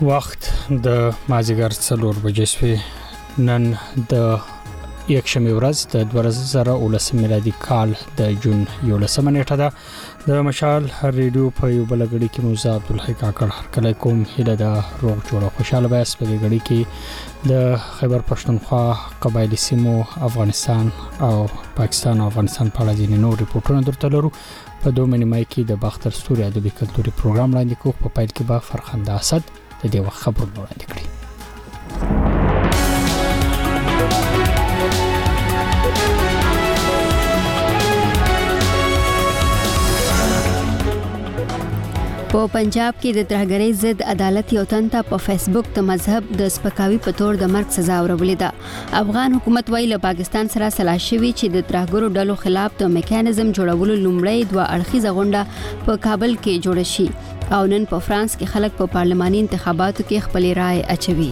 وخت د مازیګر 4 بجې شوي. نن د یکشنبه ورځ د 2019 میلادي کال د جون 11 نیټه ده. د مشال ریډیو په یو بلګړی کې موزه عبدالحی کاکړ کله کوم هله د روغ جوړه خوشاله بیاس په غړي کې د خیبر پښتونخوا قبایلی سیمو افغانستان او پاکستان او افغانستان په اړه ځینې نور ریپورتونه درته لرو. په 2 مې کې د باختر ستوري ادبي کلتوري پروګرام وړاندې کوو. په پایل کې به فرخنده اسد د دې وخت خبرونه وړاندې کړي. په پنجاب کې د ترهګرۍ ضد عدالت یو تن ته په فیسبوک د مذهب د سپکاوي په تور د مرګ سزا ورولې ده. افغان حکومت وايي له پاکستان سره سلا شوی چې د ترهګرو ډلو خلاف د میکانیزم جوړولو لومړی 2 اړخیزه غونډه په کابل کې جوړه شي او نن په فرانس کې خلک په پارلماني انتخاباتو کې خپل رائے اچوي.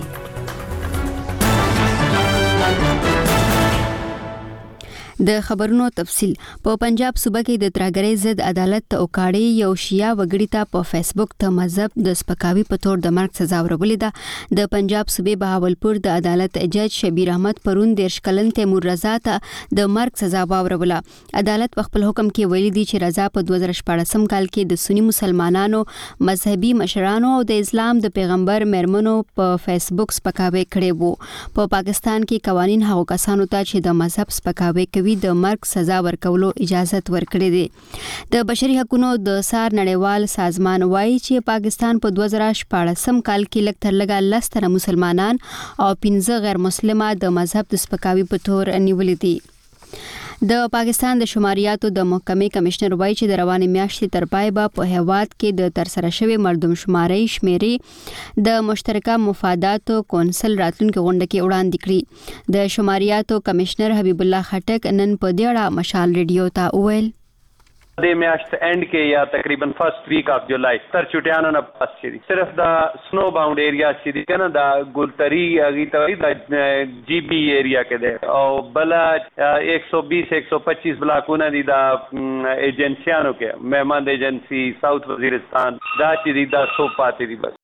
د خبرونو تفصيل. په پنجاب صوبه کې د ترهګرۍ ضد عدالت ته اوکاړي یو شیعه وګړي ته په فیسبوک ته مذهب د سپکاوي په تور د مرګ سزا ورولې ده. د پنجاب صوبې بهاولپور د عدالت جج شبیر احمد پرون 10 کلن تیمور رضا ته د مرګ سزا وروله. عدالت په خپل حکم کې ویلي دی چې رضا په 2014 کال کې د سنی مسلمانانو مذهبي مشرانو او د اسلام د پیغمبر مرمنو په فیسبوک سپکاوي کړي وو. په پاکستان کې قوانين هغو کسانو ته چې د مذهب سپکاوي کوي د مرګ سزا ورکولو اجازه ورکړي دي. د بشري حقوقو د سار نړیوال سازمان وايي چې پاکستان په 2014 کال کې لږ تر لږه 10 تر مسلمانان او 15 غیر مسلمه د مذهب د سپکاوي په تور نیولې دي. د پاکستان د شماریاتو د محکمې کمشنر وایي چې د روانې میاشتې تر پای به په هیواد کې د ترسره شوی مردم شماري شمیرې د مشترکه مفاداتو کونسل راتلونکي غونډه کې وړاندې کړي. د شماریاتو کمشنر حبیب الله خټک نن په دې اړه مشال ریډیو ته وویل د میاشت اینڈ کې یا تقریبا فرست ویک اف جولای تر چټیانو نه پاس شي. صرف د سنو باوند ایریا چې دي کنه د ګلتری اغي ته د جی بی ایریا کې ده او بل 120 125 بلاکونه دي د ایجنسیانو کې مهمان ایجنسی ساوث وزیرستان دا چې دي دا سو پاتې دي. بس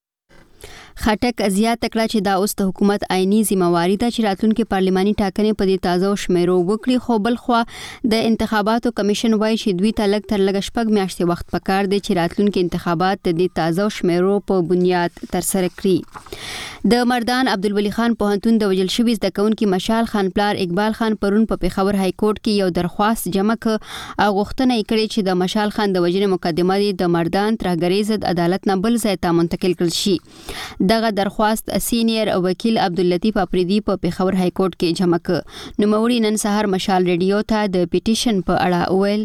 خټک زیات تکړه چې دا اوس د حکومت آئینی ذمہواری ده چې راتلونکي پارلماني ټاکنې په دې تازه شمیرو وکړي. خو بل خو د انتخاباتو کمیشن وايي چې دوی ته لږ تر لږه شپږ میاشتې وخت پکار دی چې راتلونکي انتخابات د دې تازه شمیرو په بنیاد ترسره کړي. د مردان عبدالولي خان پوهنتون د وجل شوی زده کوونکي مشال خان پلار اقبال خان پرون په پیښور های کورټ کې یو درخواست جمع کړ او غوښتنه یې کړې چې د مشال خان د وجنې مقدمه د مردان ترهګرۍ ضد عدالت نه بل ځای ته منتقل کړل شي. دغه درخواست سینیئر وکیل عبداللطیف اپریدی په پیښور های کورټ کې جمع کړ. نوموړي نن سهار مشال ریډیو ته د پیټیشن په اړه وویل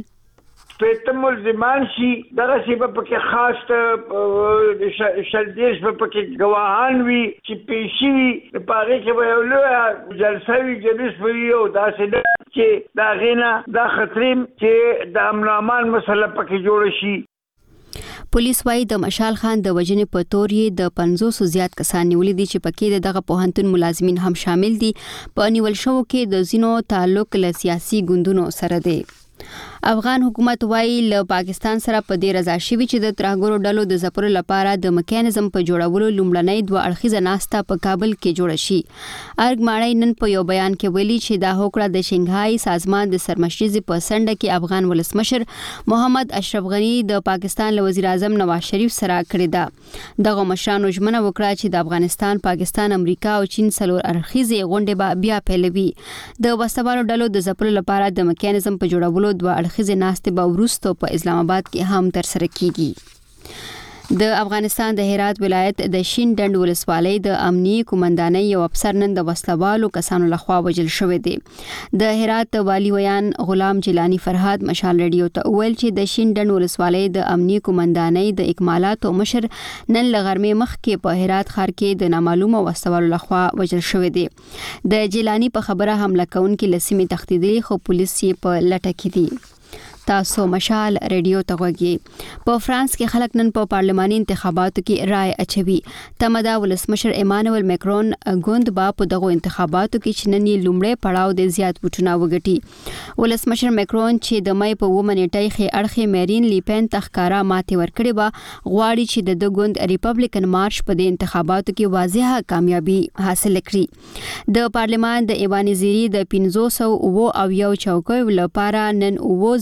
په ملزمان شي دغه سی په کې خاص شلدیش په کې گواهان وي چې پیشي په هغه کې به له جلسه وی جلوس وي او داسې چې دا غینا دا خطریم چې د امن امان مسله پکې جوړ شي. پولیس وايي د مشال خان د وجنې په تور یې د 500 زیات کسان نیولې دي چې پکې دغه پوهنتون ملازمین هم شامل دي. په نیول شو کې د زینو تعلق له سیاسي ګوندونو سره دی. افغان حکومت وايي له پاکستان سره په دې رضا شوی چې د ترهګرو ډلو د زپرو لپاره د میکانیزم په جوړولو لومړنۍ 2 اړخیزه ناسته په کابل کې جوړه شي. ارګ ماړی نن په یو بیان کې ویلي چې دا هوکړه د شنګهای سازمان د سرمشري په سنډه کې افغان ولسمشر محمد اشرف غنی د پاکستان له وزیر اعظم نواز شریف سره کړې ده. دغه مشرانو ژمنه وکړه چې د افغانستان، پاکستان، امریکا او چین څلور اړخیزه غونډه به بیا پیلوي. د وسوالو ډلو د زپرو لپاره د میکانیزم په جوړولو 2 اړخیزه ناسته به وروسته په اسلام آباد کې هم ترسره کیږي. د افغانستان د هرات ولایت د شین ډنډ ولسوالۍ د امنیي قومندانۍ یو افسر نن د وسلوالو کسانو لخوا وژل شوی دی. د هرات والی ویان غلام جیلانی فرهاد مشال ریډیو ته ویل چې د شین ډنډ ولسوالۍ د امنیي قومندانۍ د اکمالاتو مشر نن لغرمې مخکې په هرات ښار کې د نامعلومه وسلوالو لخوا وژل شوی دی. د جیلانی په خبره حمله کوونکي لسمې تښتیدلي خو پولیس یې په لټه کې دي. تاسو مشال ریډیو ته غوږی. په فرانس کې خلک نن په پارلماني انتخاباتو کې رائے اچوي. تمدا ولسمشر ایمانوئل میکرون ګوند با په دغه انتخاباتو کې چننې لومړی پړاو د زیات وټونه وګټي. ولسمشر میکرون چې د مې په ومنټای خې اړخې میرین لیپن تخکارا ماته ورکړي با غواړي چې د ګوند ریپبلیکن مارش په د انتخاباتو کې واضحه کامیابی حاصل کړي. د پارلمان د ایوان زیری د 501 چوکیو لپاره نن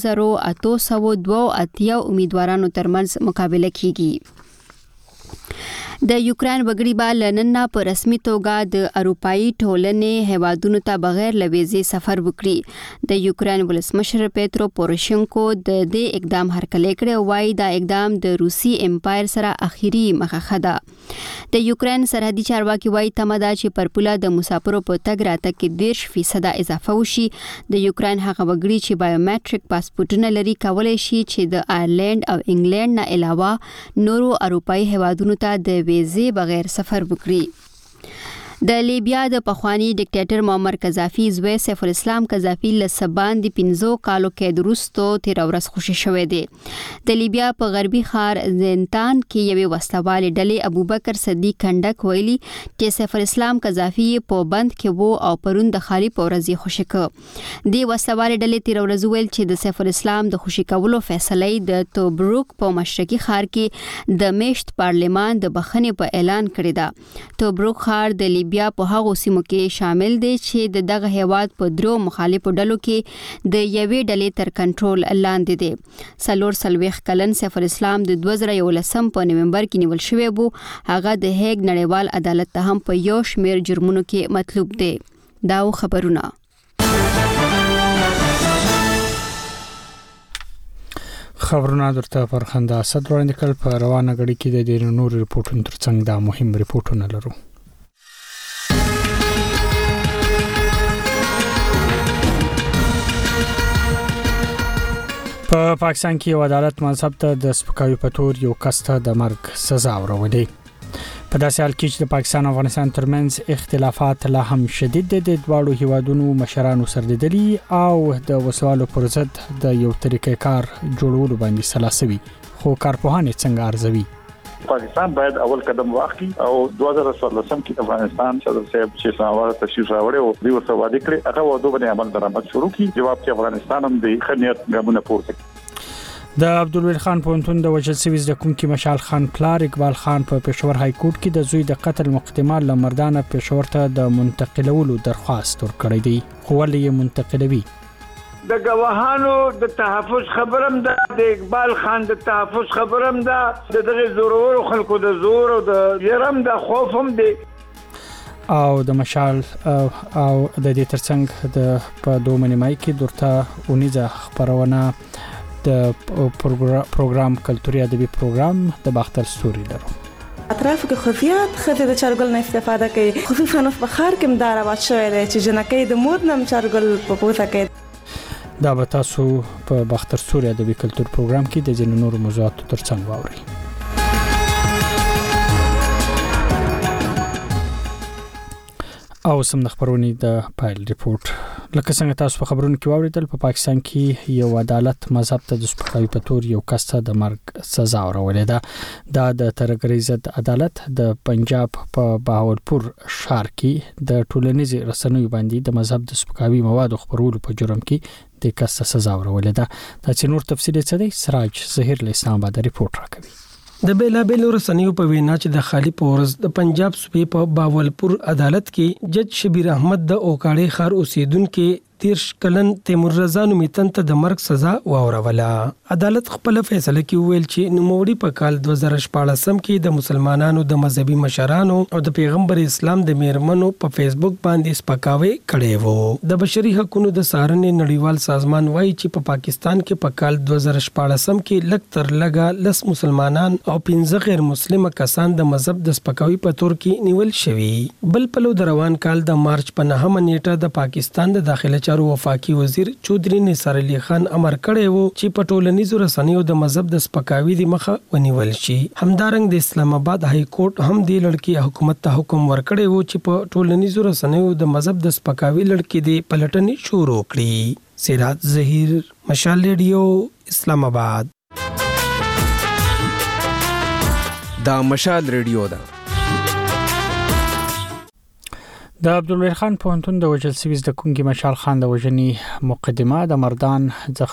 9802 امیدوارانو ترمنځ مقابله کیږي. د یوکرين وګړي با لنن په رسمي توګه د اروپאי ټولنې هیوادونو ته بغیر لويزي سفر وکړي. د یوکرين ولسمشر پیټرو پوروشینکو د دې اقدام هرکلی کړی وای دا اقدام د روسي امپایر سره اخیری مخه ده. د یوکرين سرحدي چارواکي وای تمدا چې پر پوله د مسافرو په تګ راتګ کې 10% اضافه وشي. د یوکرين هغه وګړي چې بایومټریک پاسپورتونه لري کولای شي چې د آیرلند او انګلند نه علاوه نورو اروپאי هیوادونو ته د ویزه بغیر سفر وکړي. د لیبیا د پخوانی ډیکټیټر معمر قذافي زوی سیف الاسلام قذافي لسبان د 15 کالو کې درستو تیر ورځ خوشی شوې دي. د لیبیا په غربي ښار زنتان کې یوې وسلوال ډلې ابوبکر صدیق کندک ویلي چې سیف الاسلام قذافي په بند کې وو او پرون د خالي پورزي خوشی ک. د وسلوال ډلې تیر ورځ ویل چې د سیف الاسلام د خوشی کولو فیصله د توبروک په مشرقي ښار کې د میشت پارلمان د بخښنې په اعلان کړی ده. توبروک ښار د بیا په هغه سیمو کې شامل دي چې دغه هیواد په درو مخالفو ډلو کې د یوې ډلې تر کنټرول لاندې دي. سلويخ کلن سیف الاسلام د 2011 په نومبر کې نیول شوی بو. هغه د هیګ نړیوال عدالت ته هم په یو شمیر جرمونو کې مطلوب دی. دا خبرونه درته پر خندا اسد وړاندې کړ. په روانه غړي کې د ډېر نور ریپورتونو ترڅنګ دا مهم ریپورتونه لرو. په پاکستان کې یو عدالت مذهب ته د سپکاوي په تور یو کس ته د مرګ سزا ورولې. په داسې حال کې چې د پاکستان او افغانستان ترمنځ اختلافات لا هم شدید دي، د دواړو هیوادونو مشرانو سرلیدلي او د وسوالو پر ضد د یو طریقې کار جوړولو باندې سلاسوي. خو کارپوهان څنګه ارزوي؟ پاکستان باید اول قدم واخلي او 2014 کې افغانستان صدر صاحب چې ساوار تشریف راوړی او دوی ورته وعده کړې هغه وعده باندې عمل درآمد شروع کړي. جواب کې افغانستان هم د خنیت غمونه پورته کړي. د عبدالولی خان پونتون د وجل سوي زدکونکي مشال خان پلار اقبال خان په پېښور های کورټ کې د زوی د قتل مقدمه لمردانه پېښور ته د منتقلولو درخواست ورکړی دی. خو ولې منتقلوي؟ د گواهانو د تحفظ خبرم ده، د اقبال خان د تحفظ خبرم ده، د دغه زورور خلکو د زور او د يرم د خوفم دي او د مشال او د دې ترڅنګ د په دومنې مای کې درته اونیزه خبرونه د پروګرام کلتوري ادبي پروګرام د باختر ستوري لرو. اطراف کې خفیات خفه د چارګل نه استفاده کوي. خفیفانو په خار کې مدار واچ شوی دی چې جنکې د مود نم چارګل په پوسه کې. دا به تاسو په باختر ستوري ادبي کلتور پروګرام کې د ځینو نورو موضوعاتو ترڅنګ واورئ. او سم د خبرونې د پایل ریپورت. لکه څنګه تاسو په خبرونو کې واوریدل، په پاکستان کې یو عدالت مذهب ته د سپکاوي په تور یو کس ته د مرګ سزا ورولې ده. دا د ترګری ضد عدالت د پنجاب په بهاولپور ښار کې د ټولنیزو رسنیو باندې د مذهب د سپکاوي مواد خبرولو په جرم کې د کس سزا ورولې ده. دا چې نور تفصیل څه دی، سراج ظهیر له اسلام آباد ریپورت راکوي. د بیلابیلو رسنیو په وینا چې د خالی پورز د پنجاب صوبې په باولپور عدالت کې جج شبیر احمد د اوکاړې خار اوسیدونکو 30 کلن تیمور رضا نومیتن ته د مرګ سزا واوروله. عدالت خپل فیصله کې ویل چې نوموړي په کال 2014 کې د مسلمانانو د مذهبي مشرانو او د پیغمبر اسلام د میرمنو په فیسبوک باندې سپکاوي کړي وو. د بشري حقوقو د سارنې نړیوال سازمان وایي چې په پاکستان کې په کال 2014 کې لږ تر لږه لس مسلمانان او 15 غیر مسلمه کسان د مذهب د سپکاوي په تور کې نیول شوي. بل پلو د روان کال د مارچ په 9 نیټه د پاکستان د داخله وفاقي وزیر چودري نثار علي خان امر کړی وو چې په ټولنیزو رسنیو د مذهب د سپکاوي د مخه ونیول شي. همدارنګ د اسلام آباد های کورټ هم د لړکی حکومت ته حکم ورکړی وو چې په ټولنیزو رسنیو د مذهب د سپکاوي لړکی د پلټنې شروع کړي. سراج ظهیر، مشال ریډیو، اسلام آباد. دا مشال ریډیو ده. د عبدالوهاب خان پوهنتون د وژل شوي زده کوونکي مشال خان د وژنې مقدمه د مردان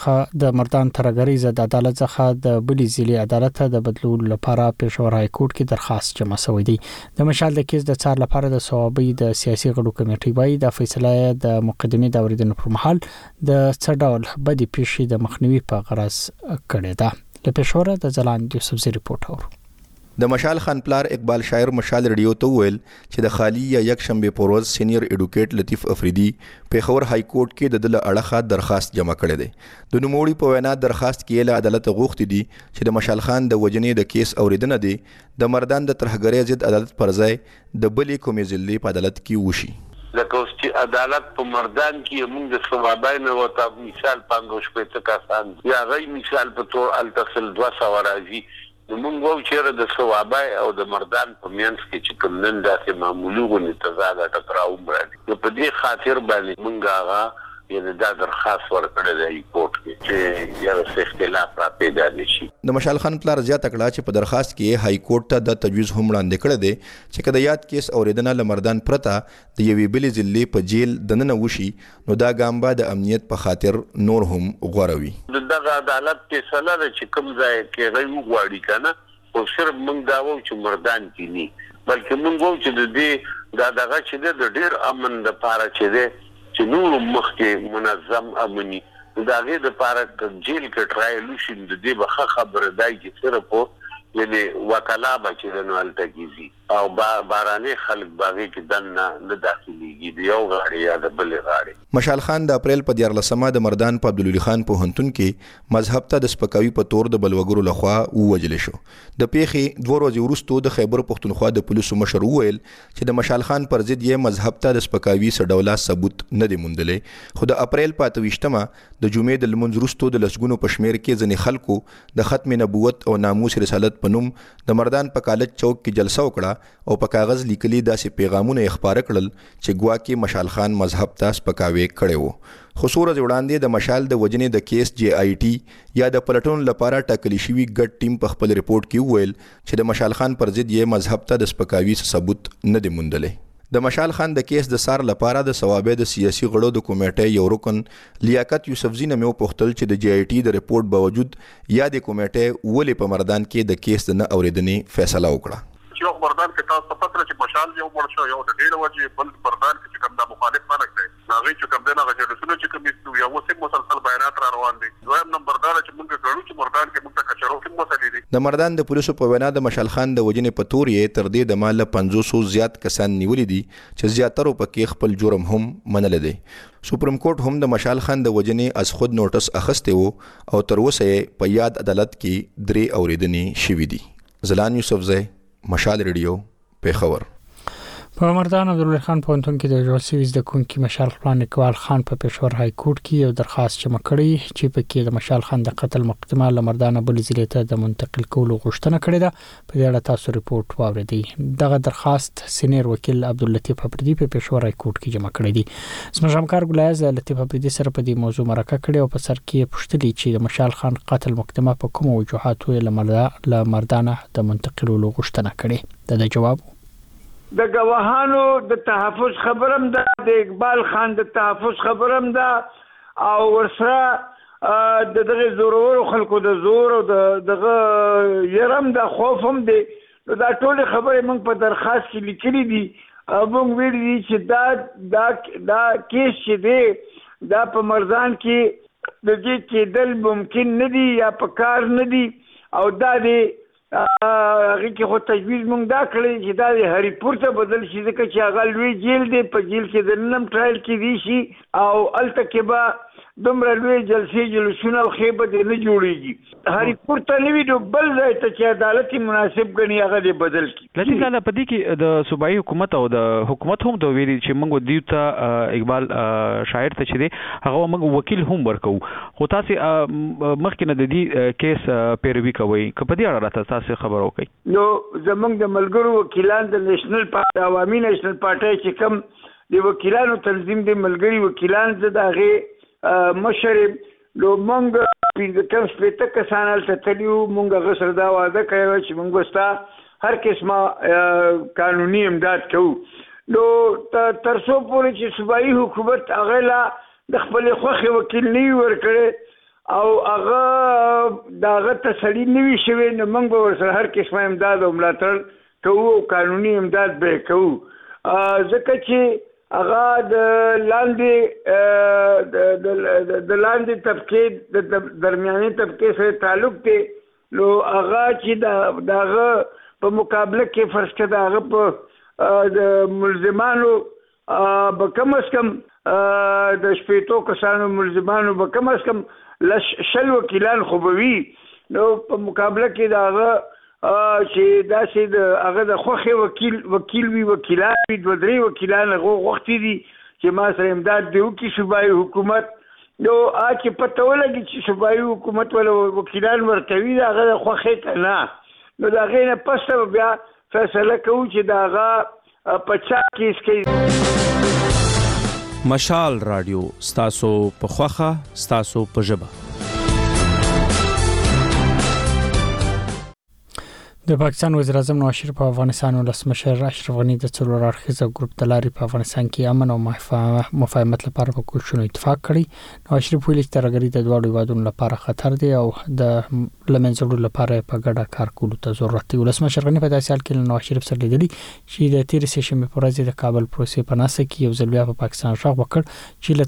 ترګری ضد عدالت څخه د بلې ضلعي عدالت د بدلولو لپاره پېښور های کورټ کې درخواست جمع شوی دی. د مشال د کیس د څار لپاره د صوابي د سیاسي غړو کمیټې وایي د فیصله د مقدمې د اوریدنې پر مهال د څه ډول بدې پیښې د مخنیوي په غرض کړې ده. له پېښوره د ځلاند یوسفزي رپورټ اورو. د مشال خان پلار اقبال شاعر مشال ریډیو ته ویل چې د خالی یا یک شنبه پر ورځ سینیئر ایډوکیټ لطیف افریدي پېښور های کورټ کې د دله اړخه درخواست جمع کړی دی. د نوموړي په وینا درخواست کې له عدالت غوښتي دي چې د مشال خان د وجنې د کیس اوریدنه دي د مردان د ترهګرۍ ضد عدالت پر ځای د بلې کومې ضلعي په عدالت کې وشي. لکه اوس چې عدالت په مردان کې موږ د صوابای نه وته مثال 500 کسان یا غي مثال په تور التصل 200 راځي. موږ وو چې د صوابای او د مردان په میانس کې چې کوم نن داسې معمولي غونې تضاد ټکراو مرادي په دې خاطر باندې موږ هغه یعنی دا درخواست ورکړی دی کورټ کې چې یو څه اختلاف را پیدا نشي. د مشال خان پلار زیات کړه چې په درخواست کې های کورټ ته د تجویز هم وړاندې کړی دی چې کله یاد کیس اوریدنه لمردان پرته د یوې بلې ضلعې په جیل دننه وشي نو دا ګام به د امنیت په خاطر نور هم غوره وي. دغه عدالت فیصله ده چې کوم ځای کې غوښتي غواړي کنه او صرف موږ دا وو چې مردان کې نه بلکې موږ وو چې د دې دغه چې د ډیر امن د پاره چې چې نور مخکې منظم امني دا غي د پاره جیل کې ټرایل شي د دې بخه خبره دی چې صرف یعنی وکلا بچی نو التګیزي او بارانه خلک باغی کې دنه نه داخليږي دی یو غاړي یا د بل غاړي. مشال خان د اپریل په 14 د مردان په عبدالولي خان پوهنتون کې مذهب ته د سپکاوي په تور د بلوګرو لخوا ووجل شو. د پیښې 2 ورځې وروسته د خیبر پښتونخوا د پولیسو مشر وویل چې د مشال خان پر ضد یې مذهب ته د سپکاوي سډولا ثبوت نه دی موندلې. خو د اپریل په 28 د جمعې د لمونځ وروسته د لسګونو پښمیر کې ځنې خلکو د ختم نبوت او ناموس رسالت په نوم د مردان په کالج چوک کې جلسه وکړه او په کاغذ لیکلي داسې پیغامونه خبره کړل چې ګواکې مشال خان مذهب ته سپکاوي کړي وو. خو څو ورځې وړاندې د مشال د وجنې د کیس JIT یا د پلټون لپاره ټاکلي شوي ګډ ټیم په خپل ریپورت کې وویل چې د مشال خان پر ضد یې مذهب ته د سپکاوي ثبوت نه دی موندلی. د مشال خان د کیس د سار لپاره د صوابه د سیاسي غړو د کمیټې یو رکن لیاقت یوسفزي نمو پختل چې د JIT د ریپورت باوجود یا د کمیټې ولې په مردان کې د کیس د نه اوریدنې فیصله وکړه. یو مردان کې تاسو پته چې مشال یو مرشو یو د ډیره وجه بل مردان کې کوم د مخالف نه لګي هغه چې کوم دغه جلسونه چې کوم یو وسه مسلسل بیانات را روان دي. دویم نمبر دا چې موږ غواړو چې مردان کې موږ ته کچرو کې مسلې دي. د مردان د پولیسو په وینا د مشال خان د وجنې په تور یې تر دې د مال 500 زیات کسان نیولې دي چې زیاتره پکې خپل جرم هم منل دي. سپریم کورټ هم د مشال خان د وجنې از خود نوټس اخسته وو او تر اوسه په یاد عدالت کې 3 اوریدنې شوې دي. زلان یوسفزی، مشال ریډیو، پېښور. په مردان عبدالوهاب خان پوهنتون کې د وژل شوي زده کوونکي مشال خان اقبال خان په پېښور های کورټ کې یو درخواست جمع کړی چې پکې د مشال خان د قتل مقدمه له مردان بلې ضلعې ته د منتقل کولو غوښتنه کړې ده. په دې اړه تاسو ریپورت واوریدئ. دغه درخواست سینیئر وکیل عبداللطیف افریدي په پېښور های کورټ کې جمع کړی دی. زموږ همکار ګلایز لطیف افریدي سره په دې موضوع مرکه کړې او په سر کې پوښتلي چې د مشال خان قتل مقدمه په کوم وجوهاتو له مردان د منتقلولو غوښتنه کړې. د جواب د گواهانو د تحفظ خبرم ده، د اقبال خان د تحفظ خبرم ده او ورسره د دغه زورورو خلکو د زور او دغه يرم د خوف هم دي. دا ټول خبرې موږ په درخواست کې لیکلي دي. موږ ویلي دي چې دا کیس چې دی دا په مردان کې د دې کېدل ممکن نه دي یا په کار نه دي او دا دی هغه کې خو تجویز مونږ دا کړی چې دا د هری پور ته بدل شي ځکه چې هغه لوی جیل دی. په جیل کې د نن ټرایل کې دی شي او الته کې به دومره لوی جلسې جلوسونه او خیبه دې نه جوړیږي. هری پور ته نه وي نو بل ځای ته چې عدالت مناسب ګڼي هغه دې بدل کړي. لکه ځاله په دې کې د صوبایي حکومت او د حکومت هم د ویلي چې موږ دیو ته اقبال شاعر ته چې دی هغه موږ وکیل هم ورکو. خو تاسو مخکې نه د دې کیس پیروي کوي که په دې اړه راته تاسو خبر وکړئ. نو زمونږ د ملګرو وکیلان د نېشنل پارټي عوامي نېشنل پارټي چې کوم د وکیلانو تنظیم د ملګري وکیلان زه د هغې مشر نو مونږ پنځه کم شپېته کسان هلته تللي وو. مونږ هغه سره دا وعده کړې وه چې مونږ به ستا هر قسمه قانوني امداد کوو. نو تر څو پورې چې صوبایي حکومت هغه لا د خپلې خوښې وکیل نه وي ورکړی او هغه د هغه تسلي نه وي شوې، نو موږ به ورسره هر قسمه امداد او ملاتړ کوو او قانوني امداد به یې کوو، ځکه چې هغه د لاندې طبقې د درمیاني طبقې سره تعلق دی. نو هغه چې د هغه په مقابله کې فرض کړه د هغه په د ملزمانو به کم از کم د شپېتو کسانو ملزمانو به کم از کم 100 وکیلان خو به وي. نو په مقابله کې د هغه چې داسې د هغه د خوښې وکیل وي، وکیلان وي، 2-3 وکیلان هغه غوښتي دي چې ما سره امداد دی وکړي صوبایي حکومت. نو چې پته ولګي چې صوبایي حکومت ولا وکیلان ورکوي د هغه د خوښې که نه، نو د هغې نه پس به بیا فیصله کوو چې د هغه په چا کیس کوي. مشال رادیو ستاسو په خوښه ستاسو په ژبه. د پاکستان وزیر اعظم نواز شریف په افغانستان ولسمشر اشرف غنی د څلور اړخیز ګروپ د لارې په افغانستان کې امن او مفاهمت لپاره په کوششونو اتفاق کړی. نواز شریف ویلي چې ترهګري د دواړو هیوادونو لپاره خطر دی او د لمنځه لپاره په ګډه کار کولو ته ضرورت دی. ولسمشر غنی په داسې حال کې نواز شریف سره لیدلی چې د تیر سهشنبه په ورځ د کابل پروسې په ناسه کې یو ځل بیا په پاکستان غږ وکړ چې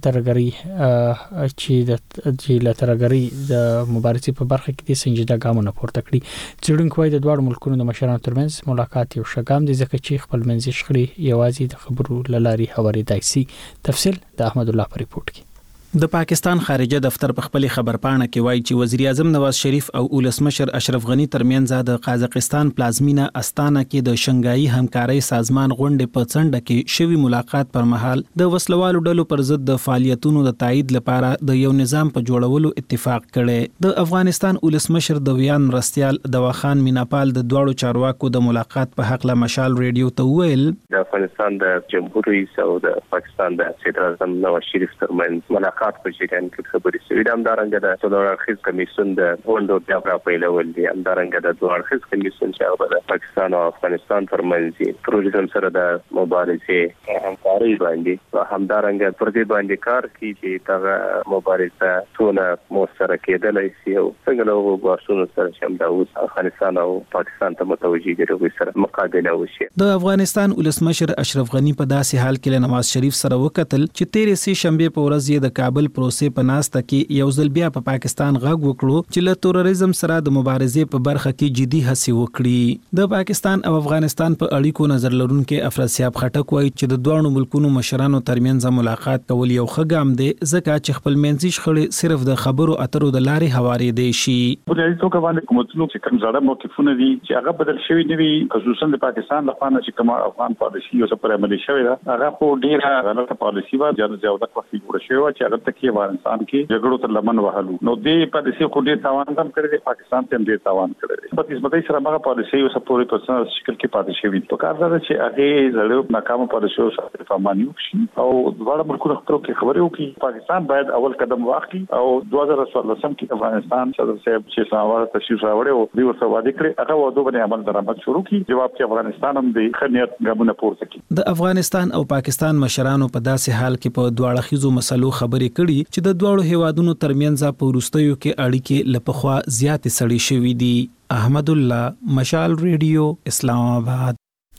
له ترهګري د مبارزې په برخه کې د سنجیده ګامونه پورته کړي. څېړونکو وايي د دواړو ملکونو د مشرانو ترمنځ ملاقات یو ښه ګام دی ځکه چې خپل منځي شخړې یوازې د خبرو له لارې هوارېدای شي. تفصیل د احمد الله په ریپورت کې. د پاکستان خارجه دفتر په خپل خبرپاڼه کې وایي چې وزیر اعظم نواز شریف او ولسمشر اشرف غنی ترمنځ د قازقستان پلازمینه استانه کې د شنګایي همکارۍ سازمان غونډې په څنډه کې شوی ملاقات پر مهال د وسلوالو ډلو پر ضد د فعالیتونو د تایید لپاره د یو نظام په جوړولو اتفاق کړي. د افغانستان ولسمشر د ویان مرستيال دواخان میناپال د دوړو چارواکو د ملاقات په حق له مشال ریډیو ته ویل د افغانستان د جمهور رئیس او د پاکستان د صدر اعظم نواز شریف ترمنځ ملاقات په جریان کې خبرې شوې ده. همدارنګه د څلور اړخیز کمیسیون د غونډو بیا راپیلول دي. همدارنګه د دوه اړخیز کمیسیون چې هغه د پاکستان او افغانستان ترمنځ تروریزم سره د مبارزې همکاري باندې همدارنګه پر دې باندې کار کوي چې دا مبارزه څونه موثره کېدلای شي او څنګه له باسونو سره چې همدا اوس افغانستان او پاکستان ته متوجي دي چې سره مقابله وشي. د افغانستان ولسمشر اشرف غنی په داسې حال کې له نواز شریف سره وکتل چې تیر سه شنبه په ورځ یې د کابل پروسې په ناسته کې یو ځل بیا په پاکستان غږ وکړو چې له تروریزم سره د مبارزې په برخه کې جدي هڅې وکړي. د پاکستان او افغانستان په اړیکو نظر لرونکي افراسیاب خټک وایي چې د دوه ملکونو مشرانو ترمنځ ملاقات کول یو ښه ګام دی ځکه چې خپل منځي شخړې صرف د خبرو اترو د لارې هوارې دی شي. په دې توګه باندې کومتونو چې کوم زړه موقفونه دي چې هغه بدل شوی نه وي، خصوصا د پاکستان لخوا چې کوم افغان پالیسي او پر عملي شوی دا هغه په ډیره غلطه پالیسي و زیاده کوي ورشي و چې هغه تکي افغانستان کې جګړو تر لمن وهلو. نو دې پالیسي خو ډیر تاوان هم کړی دی، پاکستان ته هم ډیر تاوان کړی دی. په قسمتي سره هغه پالیسي او سپوري په څه شکل کې پاتې شوی په کار دا چې هغه زړه ناکامه پالیسي او سره فهمانی وشي او دواړه ملکونو خپل کې خبرې وکړي. پاکستان باید اول قدم واخلي او 2014 کې افغانستان صدر صاحب چې اسلام تشریف راوړی او دوی ورته وعده کړې هغه وعده باندې عمل درآمد شروع کړي. جواب کې افغانستان هم د خنیت ګامونه پورته کړي. د افغانستان او پاکستان مشرانو په داسې حال کې په دواړه خيزو مسلو خبرې کړي چې د دواړو هیوادونو ترمنځ په وروستیو کې اړیکې لپخوا زیاتې سړې شوې دي. احمد الله، مشال ریډیو، اسلام آباد.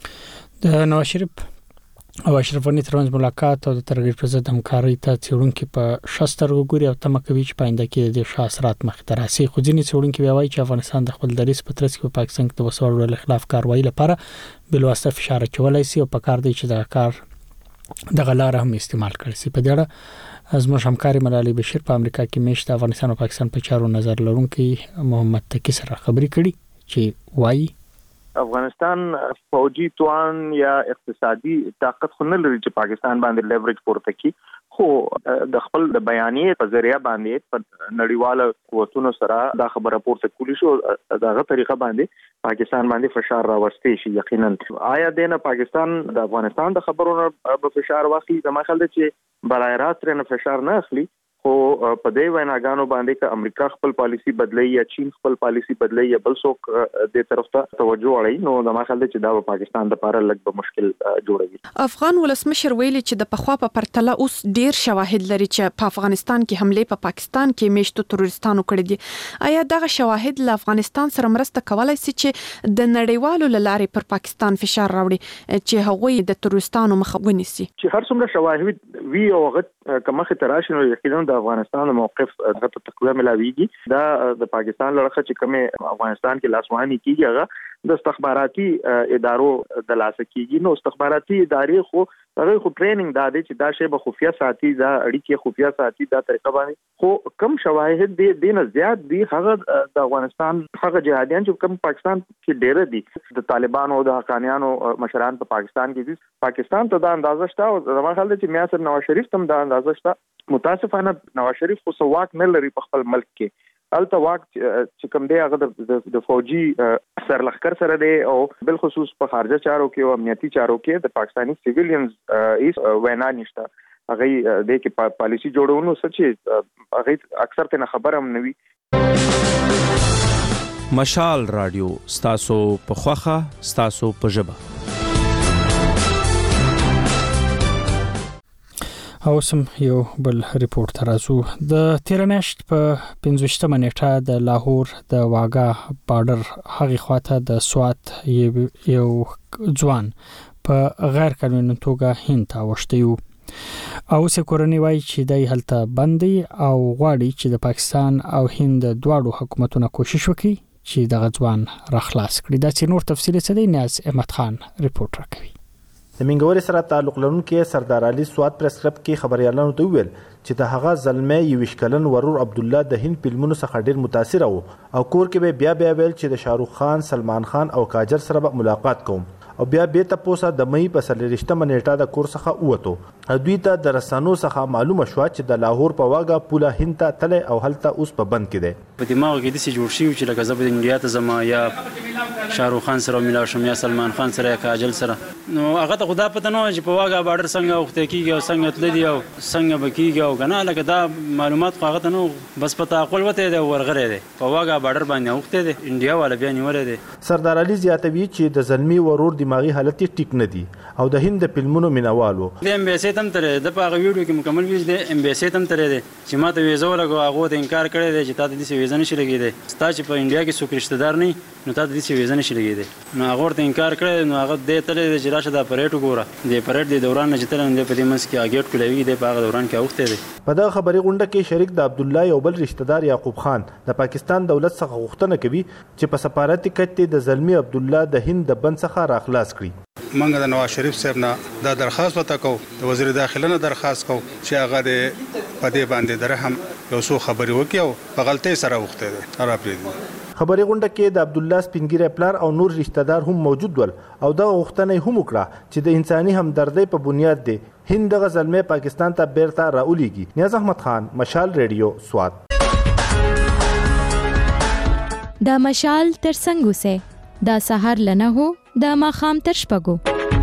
د نواز شریف او اشرف غنی ترمنځ ملاقات او د ترهګرۍ پر ضد همکارۍ ته څېړونکي په ښه سترګو ګوري او تمه کوي چې په آینده کې د ښه اثرات مخې ته راسي. خو ځینې څېړونکي بیا وایي چې افغانستان د خپل دریځ په ترڅ کې په پاکستان کې د وسلوالو ډلو خلاف کاروایي لپاره بلواسطه فشار اچولی شي او په کار دی چې دغه کار دغه لاره هم استعمال کړي شي. په دې اړه زموږ همکاري ملالۍ بشیر په امریکا کې میشت افغانستان او پاکستان په چارو نظر لرونکي محمد تقی سره خبرې کړي چې وایي افغانستان فوجي توان یا اقتصادي طاقت خو نه لري چې پاکستان باندې لیوریج پورته کړي، خو د خپل د بیانیې په ذریعہ باندې په نړیواله قوتونو سره دا خبره پورته کولی شو دغه طریقه باندې پاکستان باندې فشار راوستي شي. یقینا آیا دینه پاکستان د افغانستان د خبرونو په فشار واخلي؟ زما خیال دی چې بلای راست رنه فشار نه اخلي، خو په دې ویناګانو باندې ک امریکا خپل پالیسی بدلی یا چین خپل پالیسی بدلی یا بل څوک د طرف ته توجه اړي نو د ما خیال چې دا پاکستان د لپاره لږ به مشکل جوړوي. افغان ولسمشر ویلي چې د پخوا په پرتله اوس ډیر شواهد لري چې په افغانستان کې حمله په پاکستان کې میشتو تروریستانو کړې دي. آیا دغه شواهد له افغانستان سره مرسته کولای شي چې د نړیوالو لارې پر پاکستان فشار راوړي چې هغوی د تروریستانو مخه ونیسي؟ چې هر څومره شواهد وی او هغه کمخه تراشي نو یقینا د افغانستان موقف د تقویه ملاویږي. دا د پاکستان لړخه چې کومه افغانستان کې لاسوهنی کیږي هغه د استخباراتي ادارو د لاسه کیږي. نو استخباراتي ادارې خو ټریننګ دا دی چې دا شی به خفیه ساتي، دا اړیکې خفیه ساتي، دا طریقه باندې خو کم شواهد دي نه زیات دي هغه د افغانستان هغه جهادیان چې کوم پاکستان کې ډېر دي د طالبانو او د حقانیانو مشران په پاکستان کې دي. پاکستان ته دا اندازه شته او زما خیال دی چې میاں نواز شریف تم دا اندازه شته. متاسفانه نواز شریف خو سواک نه لري په خپل ملک کې. الته واک چې کوم دی هغه د فوجي سرلخکر سره دی او بل خصوص په خارجه چارو کې او امنیتي چارو کې د پاکستانی سیویلینز هیڅ وینا نشته. هغه د کې پالیسی جوړونو سچې هغه اکثر ته خبر هم نوي. مشال رادیو ستاسو په خوخه ستاسو په ژبه. او سم یو بل ریپورت ترازو د تیر میاشت په 15مه نیټه د لاهور د واګا بارډر هغه خواته د سوات یو ځوان په غیر قانوني توګه هند ته وشتیو او سکورنی وای چې د هلته بندي او غواړي چې د پاکستان او هند دواړو حکومتونو کوشش وکړي چې د غځوان راخلاص کړي. دا چې نور تفصیل څه دی نیاز احمد خان ریپورت راکوي. د منګوري سره تعلق لرونکي سردار علي سواد پریس کلب کې خبريالانو ته ویل چې د هغه زلمه یوش کلن ورور عبد الله د هند فلمونو څخه ډیر متاثر وو او کور کې بیا ویل چې د شاروخ خان، سلمان خان او کاجر سره به ملاقات کوم او بیا به تاسو د مې په 23مه نیټه د کور څخه ووتو. دوی ته د رسانو څخه معلومه شو چې د لاهور په واګه پوله هند ته تل او هلته اوس په بند کې دی. په دماغ کې د سې جوړ شي چې لکه زبر انډیا ته زما یا شاروخ خان سره ملا شم یا سلمان خان سره یا کاجل سره. نو هغه ته خدا پته نه چې په واګه بارډر څنګه وخت کېږي او څنګه تللی او څنګه بکیږي او کنه لکه دا معلومات خو هغه ته نو بس پته خپل وته دی ورغره دی په واګه بارډر باندې وخت دی انډیا والا بیا نیولې دی. سردار علي زیاتوي چې د زلمی ورور دماغي حالت ټیک نه دي او د هند فلمونو مینوالو د ام بي سي تم تر د پاغه ویډیو کې مکمل ویډیو د ام بي سي تم تر دی چې ماته ویزه ولګو هغه ته انکار کړی دی چې تاسو د دې ویزه نشي لګیدي ستا چې په انډیا کې څوک رشتہ دار نه نو تاسو د دې ویزه نشي لګیدي. نو هغه ته انکار کړی نو هغه دې تل چې راشه د پریټ ګوره د پریټ د دوران چې تل د پدې منځ کې اگېټ کولوي د پاغه دوران کې اوخته دی. په دغه خبري غونډه کې شریک د عبد الله یو بل رشتہ دار یعقوب خان د پاکستان دولت څخه غوښتنه کوي چې په سفارتي کټ د زلمی عبد الله د هند د بند څخه راخلاص کړي. منګ د نواز شریف صاحب نه دا درخواست وکاو د وزیر داخله نه درخواست کو چې هغه د پدې باندې درهم یو څو خبري وکيو په غلطي سره وخته ده را پریږدي. خبري غونډه کې د عبد الله سپینګری پلار او نور رشتہ دار هم موجود ول او دا غوښتنه هم وکړه چې د انساني همدردۍ په بنیاد دی هند د زلمه پاکستان ته بیرته راولېږي. نیاز احمد خان، مشال ریډیو، سوات. دا مشال تر څنګه سه دا سحر لنه هو دا ماخام تر شپګو.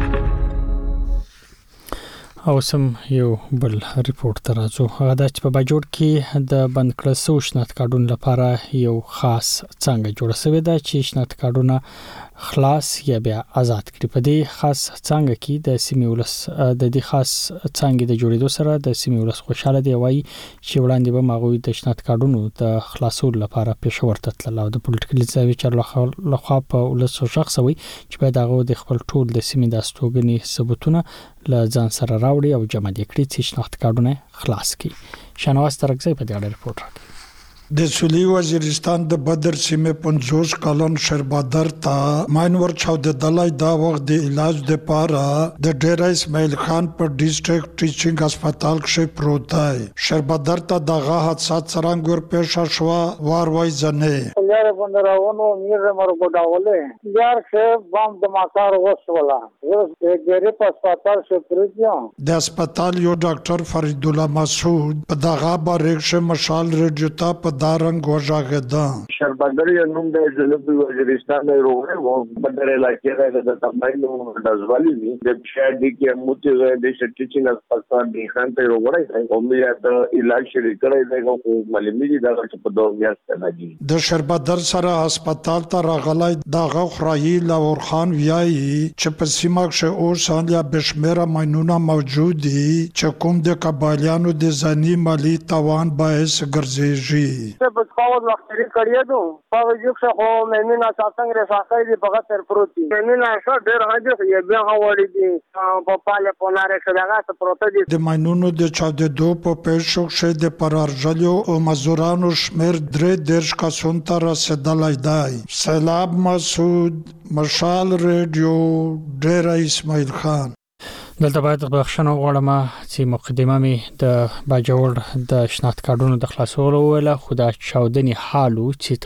او سم یو بل ریپورت ترازو هغه د په باجوړ کې د بند کړه سو شناخت کارډون لپاره یو خاص څنګه جوړ شوی دی چې شناخت کارډونه خلاص یا بیا آزاد کړي. په دې خاص څنګه کې د سیمولس د دې خاص څنګه د جوړېدو سره د سیمولس خوشاله دی وای چې وړاندې به ماغوي د شناخت کارډونو د خلاصول لپاره پېښور ته تلل او د پولیټیکل ځای چارواخ لخوا په ولسو شخص وي چې باید هغه د خپل ټول د سیمې د استوګنې ثبوتونه ل ځان سره راوړي او جمع کړي چې شناخت کارډونه خلاص کړي. شنواز ترکزی په دې اړه ریپورت راکړي. د سولی وزیرستان د بدر سیمه 50 کلن شربادر تا ماینور چاو د دلای دا وخت د علاج د پاره د ډیر اسماعیل خان په ډیسټریکټ ټیچینګ هسپتال کې پروتای. شربادر تا دغه حادثات څنګه پیښ شو وار وای ځنه یار بندراونو میر مرګډاولې یار څه بام د ماسار وسولا زه ګری په هسپتال کې پروتیم. د هسپتال یو ډاکټر فرید الله مسعود په دغه باندې مشال ریډیو ته په دارنګ وژاغېده. شربندر یو نوم د جنوبي وزیرستان د روغه و بدر علاقې د تمایلو دزوالي دي د شادي کې موته د شټیچینګ اسپتال دی خان ته روغړی او مې د علاج شری کړی دی او معلومي دي دا په دوه میاشتې نه دي. د شربندر سره هسپتال ته راغلی دغه خورایي لور خان ویایي چې په سیمه کې اوس هلیا بشمیره ماینونه موجود دي چې کوم د قبایلیانو د ځاني مالی توان باعث ګرځېږي. څه په خاور وخت لري کړی دو په یو څه خو مې نه څنګه رساکای دي په تر پروتي مې نه څه ډېر هغه یې بیا غوړي دي په پاله پوناره کې دغه پروت دي. د ماینونو د چاودېدو په پیښ کې د پرارجلو او مزدورانو شمیر 3 کسان ته رسیدلی دی. سیلاب مسعود، مشال ریډیو، ډیره اسماعیل خان. دلته باید بخښنه وغواړم چې مقدمه مې د باجوړ د شناخت کارډونو د خلاصولو ویله خو دا چاودنې حالو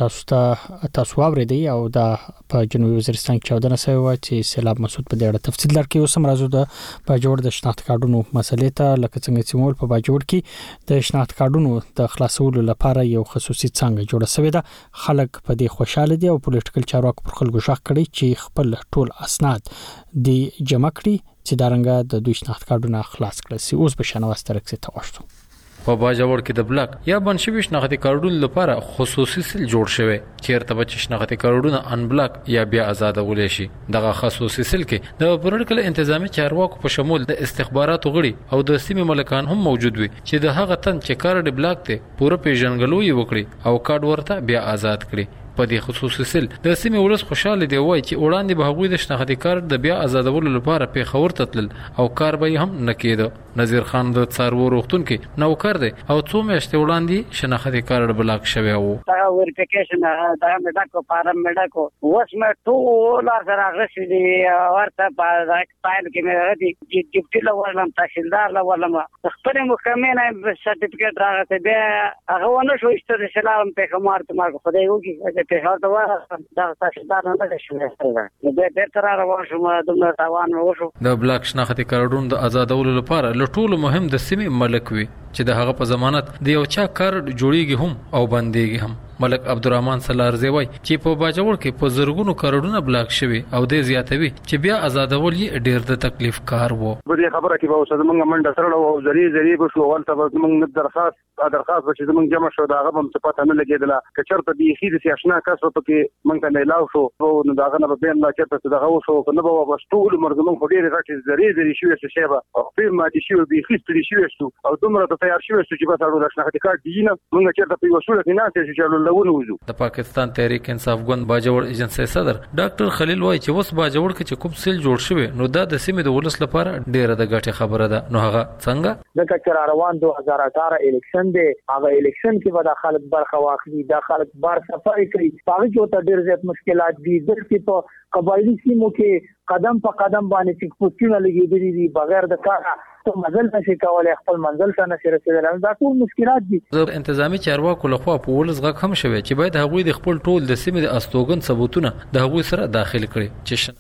چې تاسو واورېدئ او دا په جنوبي وزیرستان کې چاودنه شوې وه چې سیلاب مسعود په دې اړه تفصیل درکړي. اوس هم راځو د باجوړ د شناخت کارډونو مسلې ته. لکه څنګه چې مول په باجوړ کې د شناخت کارډونو د خلاصولو لپاره یو خصوصي څانګه جوړه شوې ده. خلک په دې خوشاله دي او پولیټیکل چارواکو پر خلکو غږ کړی چې خپل ټول اسناد دی جمع کړي چې دارنګه د دوی شناخت کارډونه خلاص کړي سي. اوس به شنواز ترکسي تواشتو په باجوړ کې د بلاک یا بنشوي شناخت کارډون لپاره خصوصي سیل جوړ شوی چیرته به شناخت کارډونه ان بلاک یا بیا آزادول شي. دغه خصوصي سیل کې د پولیټیکل انتظامی چارواکو په شمول د استخباراتو غړي او د سیمې ملکان هم موجود وي چې د هغه تن چې کارډ بلاک ته پوره پیژنګلوي وکړي او کارډ ورته بیا آزاد کړي. په دې خصوصي سیل د سیمې ولس خوشاله دی وای چې وړاندې به هغوی د شناخت کارت د بیا آزادولو لپاره پیښور ته تلل او کار به هم نه کېده. نذیر خان د څاروو روغتون کې نوکر دی او څو میاشتې وړاندې شناخت کارت بلاک شوی و. دا وریفیکیشن دا مې ډاکو فارم مې ډاکو اوس مې ټول سره غشي دي ورته په فایل کې مې راځي چې ډیپټي لورم تحصیلدار لورم خپل مکمنه سرټیفیکټ راغته بیا هغه ونه شو چې سلام په کومار ته ما خدای وږي په هغه دا تحصیلدار نه ده شوی دا به تر راو شو ما د تاوان وشو. د بلاک شناخت کارډون د آزادولو لپاره لټول مهم د سیمې ملک وي چې د هغه په ضمانت د یو چا کارډ جوړیږي هم او بنديږي هم. ملک عبدالرحمن سلارزی وای چې په باجوړ کې په زرګونو کارډونه بلاک شوي او د زیاتوي چې بیا آزادول یې ډیر د تکلیف کار وو. په دې خبره کې به اوس زمونږ منډه سره او زری به شو ولته زمونږ درخواست چې زمونږ جمع شو دا غو په پته نه لګیدله که چرته به خې د سیاشنا کس په کې مونږ ته ملاو شو نو دا غنه به نه چرته دا غو شو کنه به وبستول مرزمون په ډیره غټي زری شوې څه شی به او په ما دي شو به خې ستړي شوې او دومره ته تیار شوې چې به تاسو د شناخت کارت دی نه مونږ چرته په وسوله کې نه چې لونه وځو. د پاکستان تحریک انصاف ګوند باجوړ ایجنسی صدر ډاکټر خلیل وای چې وس باجوړ کې چې کوم سیل جوړ شوی نو دا د سیمې د ولس لپاره ډیره د ګټه خبره ده. نو هغه څنګه د کچر روان 2018 الیکشن دی هغه الیکشن کې به د خلک برخه واخلي د خلک بار صفای کوي هغه چې ته ډیر زیات مشکلات دي دلته په قبایلی سیمو کې قدم په قدم باندې چې پوښتنه لګېدلې دي بغیر د کار ته منزل نشي کولای خپل منزل ته نشي رسیدلی دا ټول مشکلات دي. انتظامی چارواکو لخوا په ولس غږ هم شوی چې باید هغوی د خپل ټول د سیمې د استوګن ثبوتونه د هغوی سره داخل کړي چې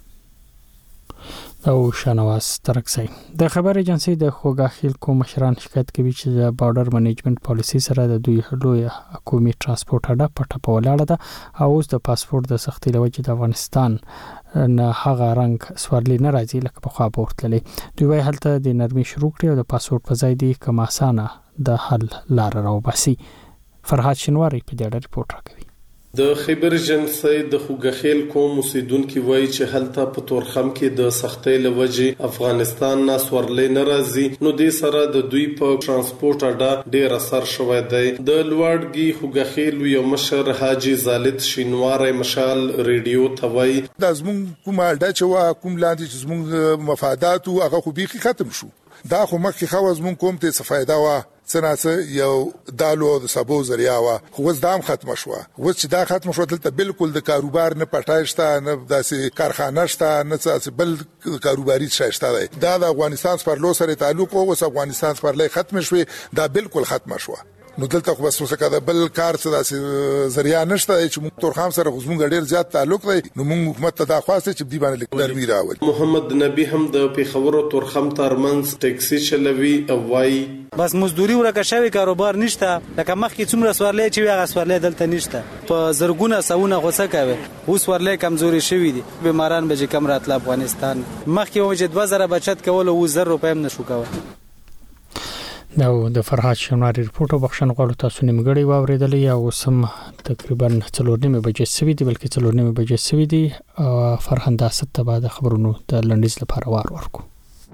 او شنواز ترکسي. د خبر ایجنسی د خوګاخیل کوم مشران شکایت کوي چې د بارډر منیجمنت پالیسی سره د دوی لوی حکومي ترانسپورت اډه پټه په ولاړه ده او اوس د پاسپورت د سختي لوجه د افغانستان نه هغه رنګ سوارلی نه راځي لکه په خوا بورتللې. دوی وايي هلته د نرمي شروع کړي او د پاسپورت په ځای دی کوم اسانه د حل لار راوباسي. فرحات شنواری په دې اړه ریپورت راکوي. د خیبر ایجنسی د خوګاخیل کوم اوسیدونکو وایي چې هلته په تورخم کې د سختۍ لوجې افغانستان نه سورلې نه راځي نو د سره د دوی په ترانسپورت اډه ډیر اثر شوی دی. د لوړګي خوګاخیل یو مشر حاجی زالد شینوار مشال ریډیو توي د زمونږ کومه اډه چې کوم لاندې چې زمونږ مفادات او هغه خو بيخي ختم شو دا خو مخکې خو زمونږ کوم ته فائدہ وا څنګه یو دالو د سبو ذریعہ وا خو دام ختم شو چې دا ختم شو دلته بالکل د کاروبار نه پټایشته نه داسې کارخانه شته نه څه بل کاروباري شته دا د افغانستان پر لو سره تعلق او افغانستان پر لای ختم شوی دا بالکل ختم شو نو دلته خو بس څه کده بل کار څه داسې ذریعہ نشته چې موږ تورخم سره غوښمن ډیر زیات تعلق دی نو موږ حکومت ته دا خواسته چې دی باندې نرمي راوړي. محمد نبی هم د پیښور تورخم ترمنځ ټیکسي چلوي او وايي بس مزدوري ورکه شوی کاروبار نشته لکه مخکې څومره سوارلې چې هغه سوارلې دلته نشته په زرګونه سونه غوسه کوي اوس ورلې کمزوري شوی دي بیماران به کم راتله افغانستان مخکې و چې 2000 بچت کول او 0 روپۍ هم نشو کول دا د فرهاد شنواری رپورټ وبخښن غواړو تاسو نیمګړی واوریدل یا وسم تقریبا 4:30 بجې سوي دي بلکې 4:30 بجې سوي دي فرهنده ست بعد خبرونو د لندیز لپاره وار ورکو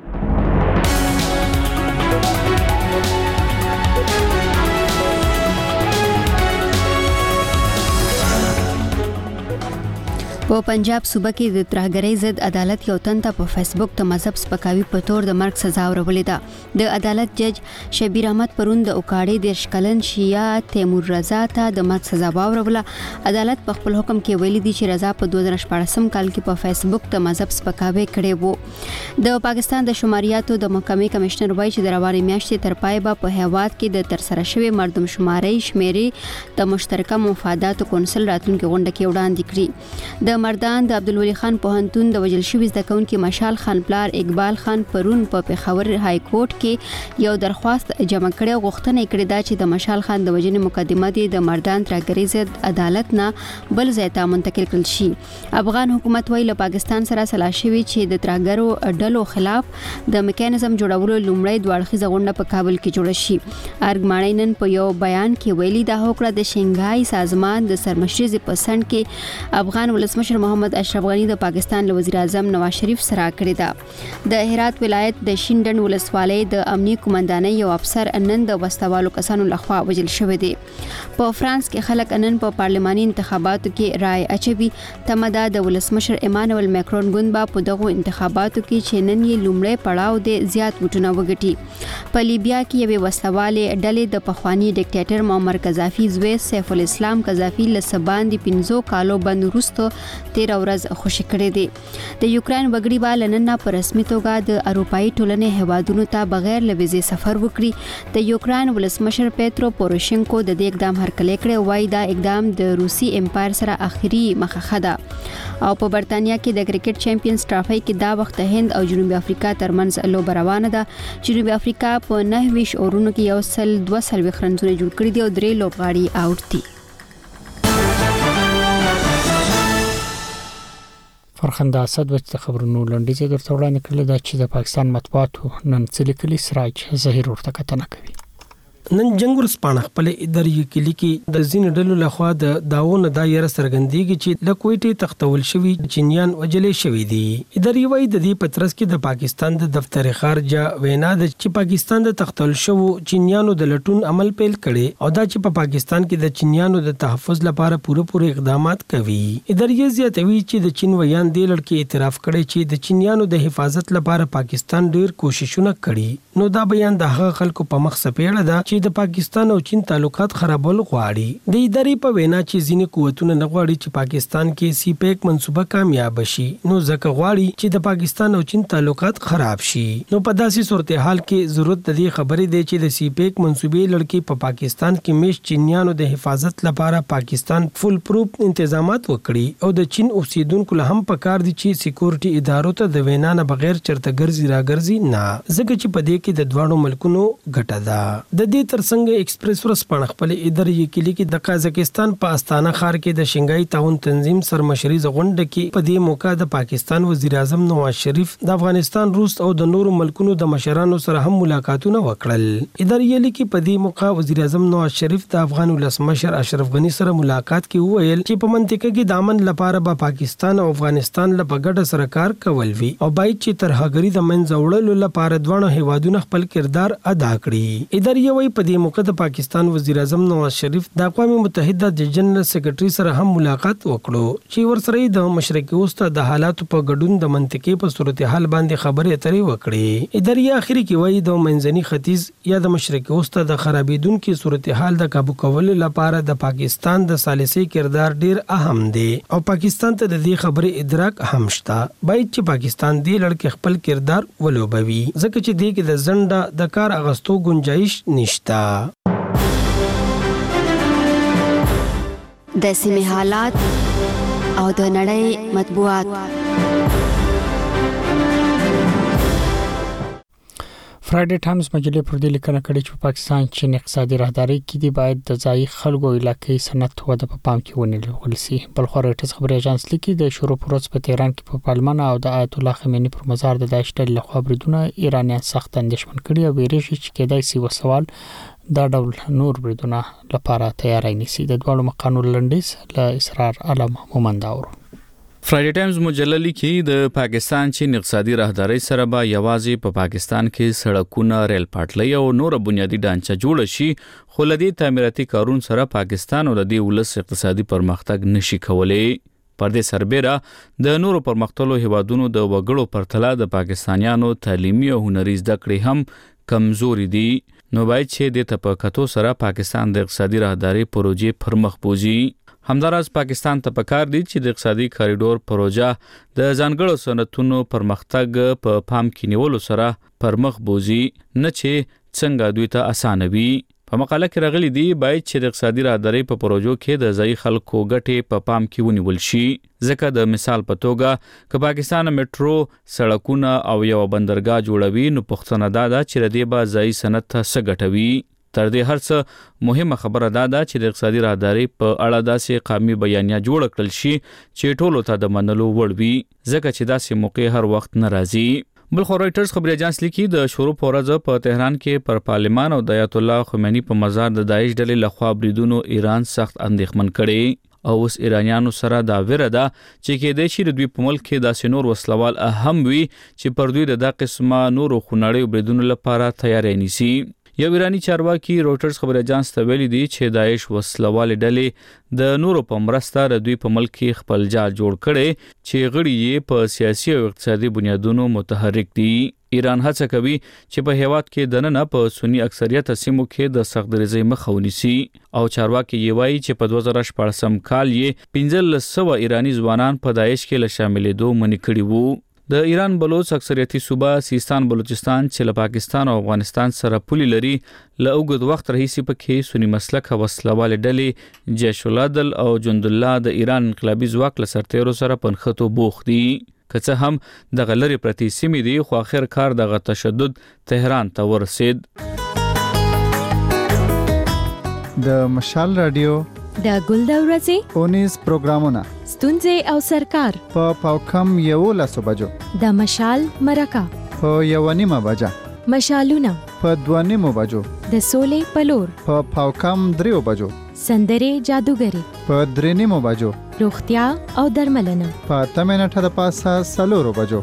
په پنجاب صوبه کې د ترهګرۍ ضد عدالت یو تنته په فیسبوک ته مذهب سپکاوي په تور د مرګ سزا ورولې ده د عدالت جج شبیر احمد پرون د اوکاړې د شکلن شیا تیمور رضا ته د مرګ سزا وروله عدالت په خپل حکم کې ویلي دی چې رضا په 2014 کال کې په فیسبوک ته مذهب سپکاوي کړی وو د پاکستان د شماریاتو د محکمې کمشنر وایي چې د روانې میاشتې تر پای به په هیواد کې د ترسره شوی مردم شماري شمیرې د مشترکه مفاداتو کونسل راتلونکي غونډه کې وړاندې کړي د مردان د عبدالولي خان پوهنتون د وجل شوی زده کوونکي مشال خان پلار اقبال خان پرون په پېښور های کورټ کې یو درخواست جمع کړی غوښتنه کړې ده چې د مشال خان د وجنې مقدمه دی د مردان ترهګرۍ ضد عدالت نه بل ځای ته منتقل کړل شي افغان حکومت وایي له پاکستان سره سلا شوی چې د ترهګرو ډلو خلاف د میکانیزم جوړولو لومړی دوړخیزه غونډه په کابل کې جوړه شي ارګماړی نن په یو بیان کې ویلي دا هوکړه د شنګهای سازمان د سرمشري په سند کې افغان ولسمشر محمد اشرف غنی د پاکستان له وزیر اعظم نواز شریف سره کړی ده د هرات ولایت د شینډن ولسوالۍ د امنیي کمانډانۍ یو افسر نن د وسوالو کسانو لخوا وژل شوی دی په فرانس کې خلک نن په پارلماني انتخاباتو کې رائے اچوي تمدا د ولسمشر ایمانوئل ماکرون ګوند په دغه انتخاباتو کې چې نن یې لومړی پړاو د زیات وټونه وګټي په لیبیا کې یو وسوالې ډلې د پخوانی ډیکټیټر معمر قذافي زوی سیف الاسلام قذافي لسباندې 15 کالو بند وروسته 13 ورځ خوشی کړې دي د یوکرين وګړي بالنن په رسمي توګه د اروپאי ټولنې هوادونو ته بغیر لويزي سفر وکړي د یوکرين ولسمشر پیترو پوروشینکو د دې اقدام هرکلی کړی وای دا اقدام د روسي امپایر سره اخیری مخه ده او په برتانیا کې د کرکټ چیمپیونز ټرافي کې دا وخت هند او جنوبي افریقا ترمنځ لوبه روانه ده جنوبي افریقا په 9 اورونو کې یو سل 2 رنونه جوړ کړي دي او 3 لوبغاړي آوټ دي فرخنده اسد وچ د خبرونو لنډیز درته وړاندې کړل دا چې د پاکستان مطبوعاتو نن سلیکلی سراج ظاهر ورته کتنه کوي نن جنگل سپانه خپل اداري کلی کې د زین ډلو لخوا د داونه دایر سرګندېږي چې د کوټې تختول شوی چینیان وجلې شوی دي اداري وای د دې پترس کې د پاکستان د دفتر خارجه وینا د چې پاکستان د تختول شو چینیانو د لټون عمل پیل کړي او دا چې په پاکستان کې د چینیانو د تحفظ لپاره پوره اقدامات کوي اداري زیاتوي چې د چین ویان د لړ کې اعتراف کړي چې د چینیانو د حفاظت لپاره پاکستان ډیر کوششونه کړي نو دا بیان د هغه خلکو په مخ سپېړه ده چې د پاکستان او چین تعلقات خرابول غواړي د ادارې په وینا چې ځینې قوتونه نه غواړي چې پاکستان کې سی پیک منصوبه کامیاب شي نو ځکه غواړي چې د پاکستان او چین تعلقات خراب شي نو په داسې صورتحال کې ضرورت د دې خبرې دی چې د سی پیک منصوبې لړکی په پاکستان کې میش چینیانو د حفاظت لپاره پاکستان فل پروف انتظامات وکړي او د چین اوسیدونکو له هم پکار دي چې سکیورټي ادارو ته د وینا نه بغیر چرته ګرځي راګرځي نه ځکه چې په دې کې د دوه ملکونو ګټه ده د دې ترڅنګ ایکسپریس ورسپانه خپل اداري کلی کې د قزاقستان په استانه ښار کې د شنګای تعاون تنظیم سرمشري غونډه کې په دې موقع د پاکستان وزیر اعظم نواز شریف د افغانستان روس او د نورو ملکونو د مشرانو سره هم ملاقاتونه وکړل اداري کې په دې موقع وزیر اعظم نواز شریف د افغان ولسمشر اشرف غنی سره ملاقات کې وویل چې په منطقه کې د امن لپاره به پاکستان او افغانستان له بغډه سره کار کول وی او باید چې ترهګری د منځ وړلو لپاره دوه هیوادونو خپل کردار ادا کړي اداري وی په دې موقع د پاکستان وزیر اعظم نواز شریف د اقوام متحده د جنرال سیکریټري سره هم ملاقات وکړو چې ورسره د مشرقي وسطا د حالاتو په ګډون د منطقې په صورتحال باندې خبرې اترې وکړي اداري اخري کې وایي د منځني ختیځ یا د مشرقي وسطا د خرابېدونکو صورتحال د قابو کولو لپاره د پاکستان د ثالثي کردار ډیر اهم دی او پاکستان ته د دې خبرې ادراک هم شته باید چې پاکستان دې لړ خپل کردار ولوبوي ځکه چې دې کې د زنده د کار اغستو گنجائش نشته د سیمې حالات او د نړۍ مطبوعات فرایډي ټایمز مجلې پر دې لیکنه کړې چې پاکستان چین اقتصادي راهداري کې دی باید د ځای خلکو علاقې صنعت وده په پام کې ونیول شي. بل خو رويټرز خبري اژانس لیکي د شروع پروس په تهران کې په پارلمان او د آیت الله خمینی پر مزار د داعش ډلې لخوا بریدونه ایرانیان سخت اندېښمن کړي او ویریږي چې کېدای شي وسوال دا ډول نور بریدونه لپاره تیاری نیسي. د دوه مقانون لنډیز له اسرار علم مومنداور. فرایډي ټایمز مجله لیکي د پاکستان چین اقتصادي راهداري سره به یوازې په پاکستان کې سړکونه، ریل پټلۍ او نور بنیادی ډانچه جوړ شي، خو لدی تعمیراتي کارون سره پاکستان او د ولس اقتصادي پرمختګ نشي کولای. پر دې سربېره د نورو پرمختللو هیوادونو د وګړو پرتله د پاکستانیانو تعلیمي او هنري زده کړې هم کمزوري دي. نو باید چې د تپکاتو سره پاکستان د اقتصادي راهداري پروژې پرمخ بوزي. همداراز پاکستان ته پکار دی چې د اقتصادي کاریډور پروژه د ځانګړو صنعتونو پرمختګ په پام کې نیولو سره پرمخ بوزي، نه چې څنګه دوی ته اسانه وي. په مقاله کې راغلي دی باید چې د اقتصادي راهداري په پروژو کې د ځای خلکو ګټې په پام کې ونیول شي. ځکه د مثال په توګه که پاکستان میټرو، سړکونه او یو بندرګاه جوړوي نو پښتنه دا چې ردی به ځای صنعت ته څه ګټوي. تر دې هرڅه مهمه خبره ده چې د اقتصادي راهداري په اړه داسې قومي بیانیه جوړ کړل شي چې ټولو ته د منلو وړ وي، ځکه چې داسې موقع هر وخت ناراضي. بل خو رويټرز خبري اژانس لیکي د شروع پورزه په تهران کې پر پارلمان او د آیت الله خمینی په مزار د داعش ډلې لخوا بریدونو ایران سخت اندېښمن کړي او اوس ایرانیانو سره دا ویره ده چې کېدای شي د دوی په ملک کې داسې نور وسلوال اهم وي چې پر دوی د قسمه نورو خونړیو بریدونو لپاره تیاری نیسي. یو ایرانی چارواکي رويټرز خبري اژانس ته ویلي دی چې داعش وسلوال ډلې د نورو په مرسته د دوی په ملک کې خپل جال جوړ کړي چې غړي یې په سیاسي او اقتصادي بنیادونو متحرک دي. ایران هڅه کوي چې په هیواد کې دننه په سنی اکثریت سیمو کې د سختدریزۍ مخه ونیسي او چارواکي یې وایي چې په 2014 کال یې 1500 ایرانی ځوانان په داعش کې له شاملېدو منع کړي وو. د ایران بلوچ اکثریتي صوبه سیستان بلوچستان چې له پاکستان او افغانستان سره پولي لري له اوږد وخت راهیسې پکې سنی مسلک وسلوال ډلې جیش العدل او جند الله د ایران انقلابي ځواک له سرتیرو سره پنخته بوخ دي. که څه هم د غلری پرتی سیمې دي خو اخر کار د تشدد تهران ته ورسید. د مشال رادیو د ګل د ورځې 19 پروګرامونه ستونزې او سرکار په پاوکم 11 بجو، د مشال مرکه په 1:30 بجه، مشالونه په 2:30 بجو، د سولې پلور په پاوکم 3 بجو، سندرې جادوګری په 3:30 بجو، روغتیا او درملنه په 8 منټه د پاسه 4 بجو.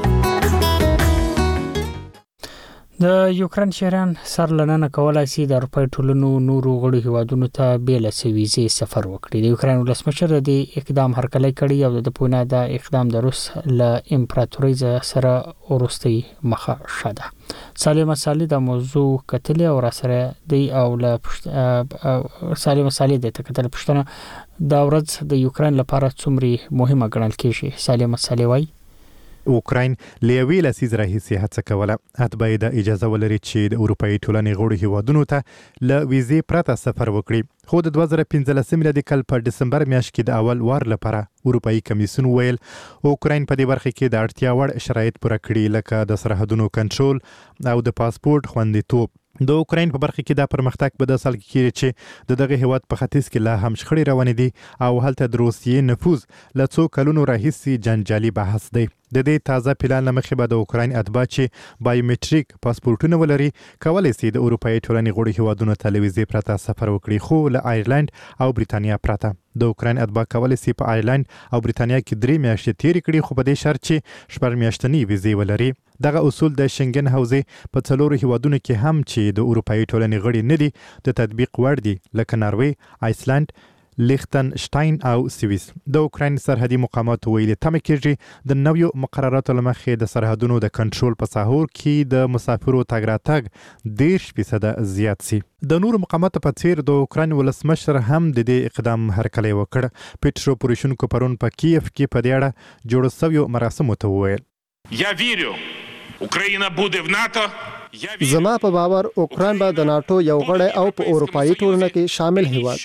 د یوکرين شهريان سر لننه کولای شي د اروپای ټولنو نورو غړو هیوادونو ته بیل سويزي سفر وکړي. د یوکرين ولسمشر د اقدام هرکلی کړی او د پونه د اقدام د روس له امپراتورۍ سره ورستي مخه شاده. سالم سالي د موضوع کتل او را سره دی او له سالم سالي د تکتل پښتنه د ورځ د یوکرين لپاره څومره مهمه ګڼل کیږي. سالم سالي وای اوکراین لیوی لسیز راهیسي هڅه کوله اتباع د اجازه ولري چې د اروپאי ټولنې غړو هیوادونو ته له ویزې پرته سفر وکړي. خو د 2015 میلادي کال په دسمبر میاشت کې د اول وار لپاره اروپאי کمیسیون ویل اوکراین په دې برخه کې د اړتیا وړ شرایط پوره کړي لکه د سرحدونو کنټرول او د پاسپورت خوندیتوب. د اوکراین په برخه کې دا پرمختګ په 10 سال کې کېږي چې دغه هیواد په ختیځ کې لا هم شخړې روانې دي او هلته د روسیې نفوذ له څو کلونو راهیسې جنجالي بحث دی. د دې تازه پلان لمخې به د اوکراین اتباع چې بایومټریک پاسپورتونه ولري کولای شي د اروپאי ټولنې غړو هیوادونو ته له ویزې پرته سفر وکړي، خو له آیرلند او بریتانیا پرته. د اوکراین اتباع کولای شي په آیرلند او بریتانیا کې 3 میاشتې تیرې کړي، خو په دې شرط چې 4 میاشتنی ویزې ولري. دغه اصول د شنګن حوزې په څلورو هیوادونو کې هم چې د اروپאי ټولنې غړي نه دي د تطبیق وړ دي، لکه ناروی، آیسلند، لیختنشتاین او سویس. د اوکراین سرحدي مقامات ویلي تمه کېږي د نویو مقرراتو لمخې د سرحدونو د کنټرول په ساحور کې د مسافرو تګ راتګ 10% زیات شي. د نورو مقاماتو په څیر د اوکراین ولسمشر هم د دې اقدام هرکلی وکړ. پیټرو پوروشینکو پرون په کیف کې په دې اړه جوړ شویو مراسمو ته وویل: Я вірю, Україна буде в НАТО. زما په باور اوکراین به د ناتو یو غړی او په اروپאי ټولنه کې شامل هیواد وي.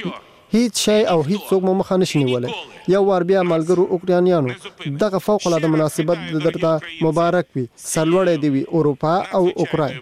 هیڅ شی او هیڅ څوک مو مخه نشي نیولی. یو وار بیا ملګرو اوکرانیانو دغه فوق العاده مناسبت درته مبارک وي. سرلوړی دې وي اروپا او اوکراین.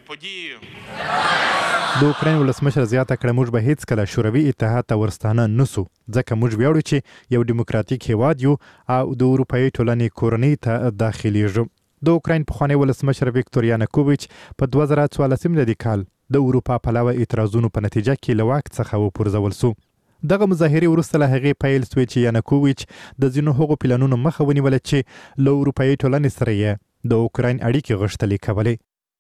د اوکراین ولسمشر زیاته کړه موږ به هیڅ کله شوروي اتحاد ته ورستانه نسو ځکه موږ ویاړو چې یو دیموکراتیک هیواد یو او د اروپایي ټولنې کورنۍ ته داخليږو. د اوکراین پخوانی ولسمشر ویکتور یانوکوویچ په 2014 میلادي کال د اروپا پلوه اعتراضونو په نتیجه کې له واک څخه وپرځول سو. دغه مظاهرې وروسته له هغې پیل سوې چې یانوکوویچ د ځینو هغو پلانونو مخه ونیوله چې له اروپایي ټولنې سره یې د اوکراین اړیکې غښتلې کولې.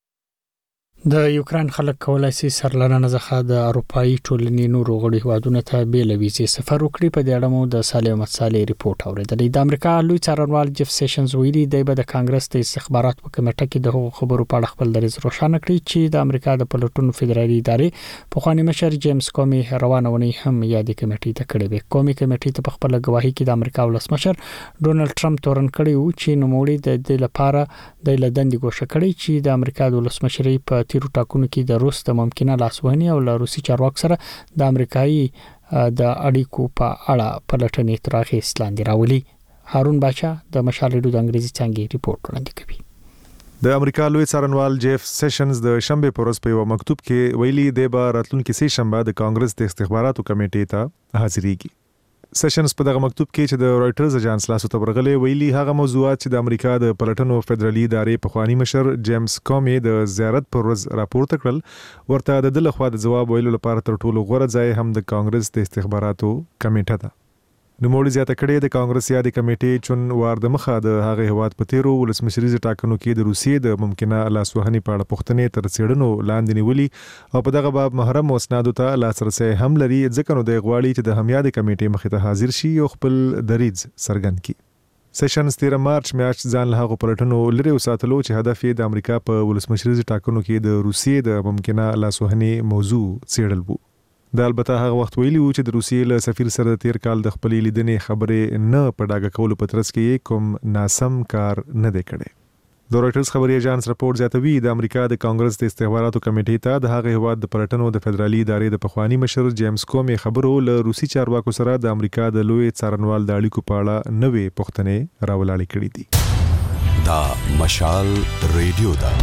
د یوکرين خلک کولای شي سرلرنه ځخه د اروپאי ټولنې نورو غړي هوادونو ته بیل ویزې سفر وکړي. په دې اړه مو د صالح احمد صالح ریپورت اوریدلی. د امریکا لوی څارنوال جف سیشنز ویلي دی به د کانګرس د استخبارات په کمیټه کې د هغو خبرو په اړه خپل دریځ روښانه کړي چې د امریکا د پلټونو فدرالي ادارې پخوانی مشر جیمز کومي روانونی هم یادې کمیټې ته کړې وي. کومي کمیټې ته په خپل گواهی کې د امریکا ولسمشر ډونالد ټرمپ تورن کړی و چې نوموړي د دې لپاره د لدندې ګوښه کړی چې د امریکا د ولسمشرۍ په تیرو ټاکنو کې د روس د ممکنه لاسوهنې او له روسي چارواکو سره د امریکایي د اړیکو په اړه پلټنې تر اخیست لاندې راولي. هارون باچا د مشال ریډیو د انګریزي څانګې ریپورت وړاندې کوي. د امریکا لوی څارنوال جیف سیشنز د شنبه پر ورځ په یو مکتوب کې ویلي دی به راتلونکي سه شنبه د کانګرس د استخباراتو کمیټې ته حاضرېږي. سیشنز په دغه مکتوب کې چې د رائټرز اژانس لاسو ته ورغلي ویلي هغه موضوعات چې د امریکا د پلټنو فدرالي ادارې پخوانی مشر جیمز کومي د زیارت پر ورځ راپورته کړل ورته د لخوا د جواب ویلو لپاره تر ټولو غوره ځای هم د کانګرس د استخباراتو کمیټه ده. نوموړي زیاته کړې د کانګرس یادې کمیټې چون وار د مخه د هغه هواد په تیرو ولسمشریزو ټاکنو کې د روسیې د ممکنه لاسوهنې په اړه پوښتنې تر څېړنو لاندې نیولي او په دغه باب محرم اسنادو ته لاسرسي هم لري ځکه نو د غواړي چې د همیادې کمیټې مخې ته حاضر شي او خپل دریځ څرګند کړي. سیشنز 13 مارچ میاشت ځان له هغو پلټنو لري وساتلو چې هدف یې د امریکا په ولسمشریزو ټاکنو کې د روسیې د ممکنه لاسوهنې موضوع څېړل وو. د البته هغه وخت ویلی و چې د روسیې له سفیر سره د تیر کال د خپلې لیدنې خبرې نه په ډاګه کولو په ترڅ کې کوم ناسم کار نه دی کړی. د رائټرز خبري اژانس راپور زیاتوي د امریکا د کانګرس د استخباراتو کمیټې ته د هغه هواد د پلټنو د فدرالي ادارې د پخوانی مشر جیمز کومي خبرو له روسي چارواکو سره د امریکا د لوی څارنوال د اړیکو په اړه نوې پوښتنې راولاړې کړې دي. دا مشال ریډیو دا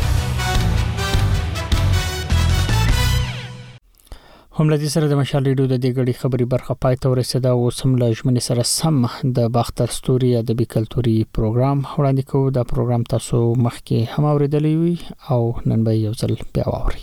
هم لدی سره د مشال ریډیو د دې غړي خبري برخه پای ته ورسېده او سم له ژمنې سره سم د باختر ستوري ادبي کلتوري پروګرام وړاندې کوو. دا پروګرام تاسو مخکې هم اوریدلی وي او نن به یو ځل بیا واورئ.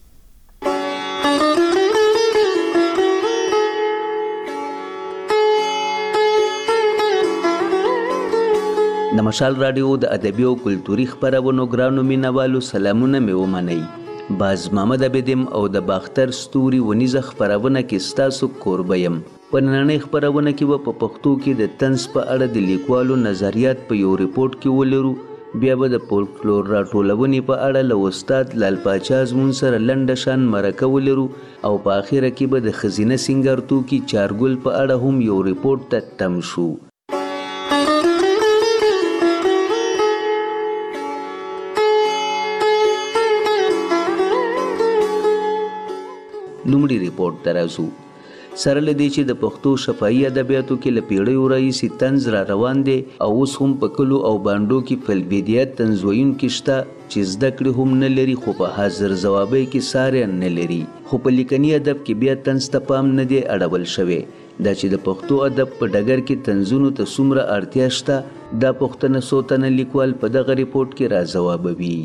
د مشال رادیو د ادبي او کلتوري خبرونو ګرانو مینوالو سلامونه مې ومنئ. باز محمد عبدم او د باختر ستوري ونیزه خبرونه کې ستاسو کوربیم. په نننۍ خبرونه کې په پښتو کې د طنز په اړه د لیکوالو نظریات په یو ریپورت کې ولرو. بیا به د فولکلور راټولونې په اړه له استاد لال پاچا زمون سره لنډه شان مرکه ولرو او په اخره کې به د خزینه سنگار توکي چارګل په اړه هم یو ریپورت ته تم شو. لومړی ریپورت درازو سره لدی چې د پښتو شفاهي ادبیاتو کې له پیړیو راهیسې طنز را روان دی او اوس هم په کلو او باندو کې فلبیدیات طنز ویونکي شته چې زده کړې هم نه لري خو په حاضر ځوابۍ کې ساری نه لري. خو په لیکني ادب کې بیا طنز ته پام نه دی اړول شوی. دا چې د پښتو ادب په ډګر کې طنزونو ته څومره اړتیا شته دا پوښتنه څو تنه لیکوال په دغه ریپورت کې را ځوابوي.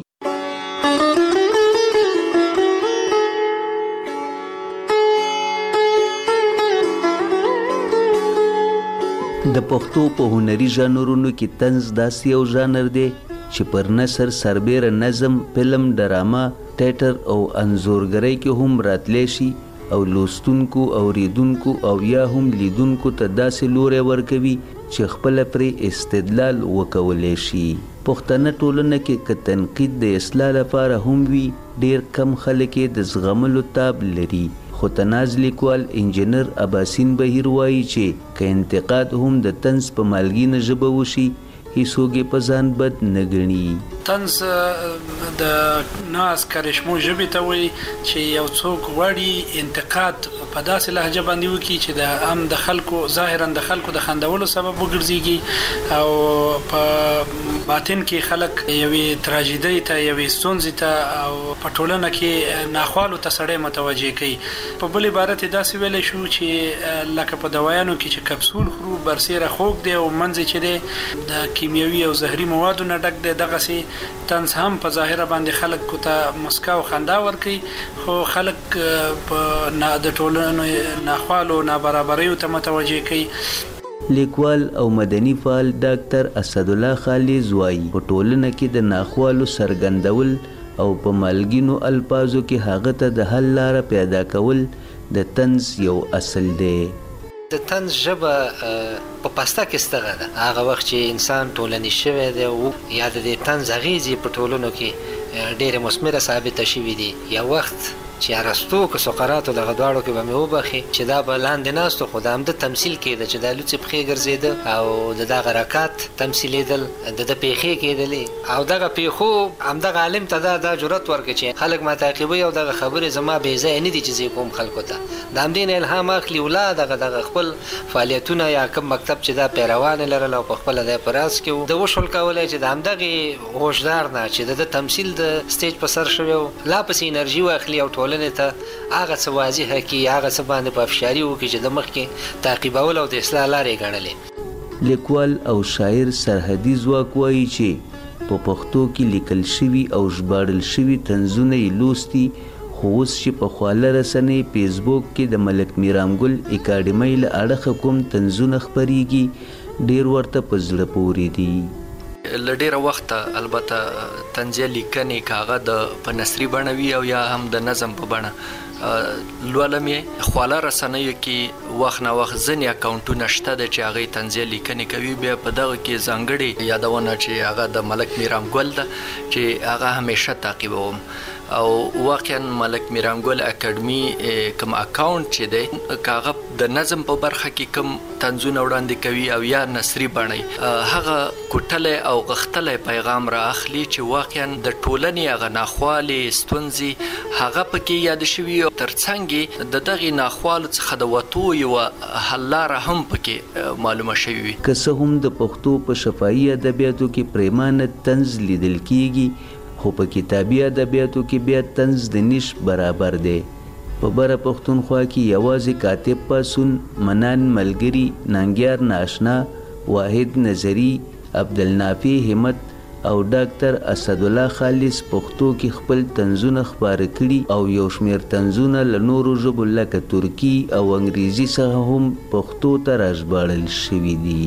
د پښتو په هنري ژانرونو کې طنز داسې یو ژانر دی چې پر نثر، سربیره نظم، فلم، ډرامه، تیاتر او انځورګرۍ کې هم راتلی شي او لوستونکو، اوریدونکو او یا هم لیدونکو ته داسې لوری ورکوي چې خپله پرې استدلال وکولی شي. پښتنه ټولنه کې که تنقید د اصلاح لپاره هم وي ډیر کم خلک یې د زغملو تاب لري. خو تناز لیکوال انجینر اباسین بهیر وایي چې که انتقاد هم د طنز په مالګینه ژبه وشي هیڅوک یې په ځان بد نه ګڼي. طنز د ناز کرشمو ژبې ته وایي چې یو څوک غواړي انتقاد په داسې لهجه باندې وکړي چې د عام د خلکو ظاهرا د خلکو د خندولو سبب وګرځيږي او په باطن کې خلک یوې تراژیدۍ ته یوې ستونزې ته او په ټولنه کې ناخوالو ته سړی متوجه کوي. په بل عبارت داسې ویلی شو چې لکه په دوايانو کې چې کپسول خورو برسیره خوږ دی او منځ چې دی د کیمیاوي او زهري موادو نه ډک دی. دغسې طنز هم په ظاهره باندې خلکو ته مسکا او خندا ورکوي خو خلک په د ټولنې ناخوالو نابرابریو ته متوجه کوي. لیکوال او مدني فعال ډاکټر اسدالله خالص وایي په ټولنه کې د ناخوالو څرګندول او په مالګینو الفاظو کې هغه ته د حل لاره پیدا کول د طنز یو اصل دی. د طنز ژبه په پاستا کې ستغه ده. هغه وخت چې انسان ټولني شوی دی او یا د طنز اغیزې په ټولنو کې ډېره مثمره ثابته شوې دي. یو وخت چې ارسطو که سقراط دغه دواړو کې به مې وبخي چې دا به لاندې ناستو خو د همده تمثیل کېده چې دا لوڅې پښې ګرځېده او د دغه حرکات تمثیلېدل د پښې کېدلې او دغه پښو همدغه عالم ته دا جرأت ورکړي چې خلک ما تعقیبوي او دغه خبرې زما بې ځایه نه دي چې زه کوم خلکو ته د همدې نه الهام اخلي ولا دغه خپل فعالیتونه یا کوم مکتب چې دا پیروان لرل او په خپله دی په راز کې و د وشول کولی چې د همدغې هوښدار نه چې د تمثیل د سټیج په سر شوی و لا پسې انرژي واخلي او ټولنې ته هغه څه واضحه کړي هغه څه باندې په افشاري وکړي چې د مخکې تعقیبول او د اصلاح لارې ګڼلې. لیکوال او شاعر سرحدي ځواک وایي چې په پښتو کې لیکل شوي او ژباړل شوي طنزونه یې لوستي خو اوس چې په خواله رسنۍ فیسبوک کې د ملک میرام ګل اکاډمۍ له اړخه کوم طنزونه خپریږي ډېر ورته په زړه پورې دي. لډیره وخت البته طنزیه لیکنې کاغه د په نثري بڼه وي او یا هم د نظم په بڼه لولم یې خواله رسنیو کې وخت نه وخت ځینې اکاونټونه شته د چې هغې طنزیه لیکنې کوي بیا په دغه کې ځانګړې یادونه چې هغه د ملک میرام ګل ده چې هغه همیشه تعقیبوم او واقعا ملک میرام ګل اکاډمي کوم اکاونټ چې دی کاغه د نظم په برخه کې کوم طنزونه وړاندې کوي او یا نثري بڼه هغه کوټلی او غښتلی پیغام را اخلي چې واقعا د ټولنې هغه ناخوالې ستونزې هغه پکې یاد شوي او ترڅنګ د دغې ناخوالو څخه د وتو یوه حل لاره هم پکې معلومه شوې وي. که څه هم د پښتو په شفاهي ادبیاتو کې پریمانه طنز لیدل کیږي خو په کتابي ادبیاتو کې بیا طنز د نش برابر دی. په بره پښتونخوا کې یوازې کاتب پاسون، منان ملګري، ننګیار ناشنا، واحد نظری، عبدالنافع همت او ډاکټر اسدالله خالص پښتو کې خپل طنزونه خپاره کړي او یو شمېر طنزونه له نورو ژبو لکه ترکي او انګریزي څخه هم پښتو ته راژباړل شوي دي.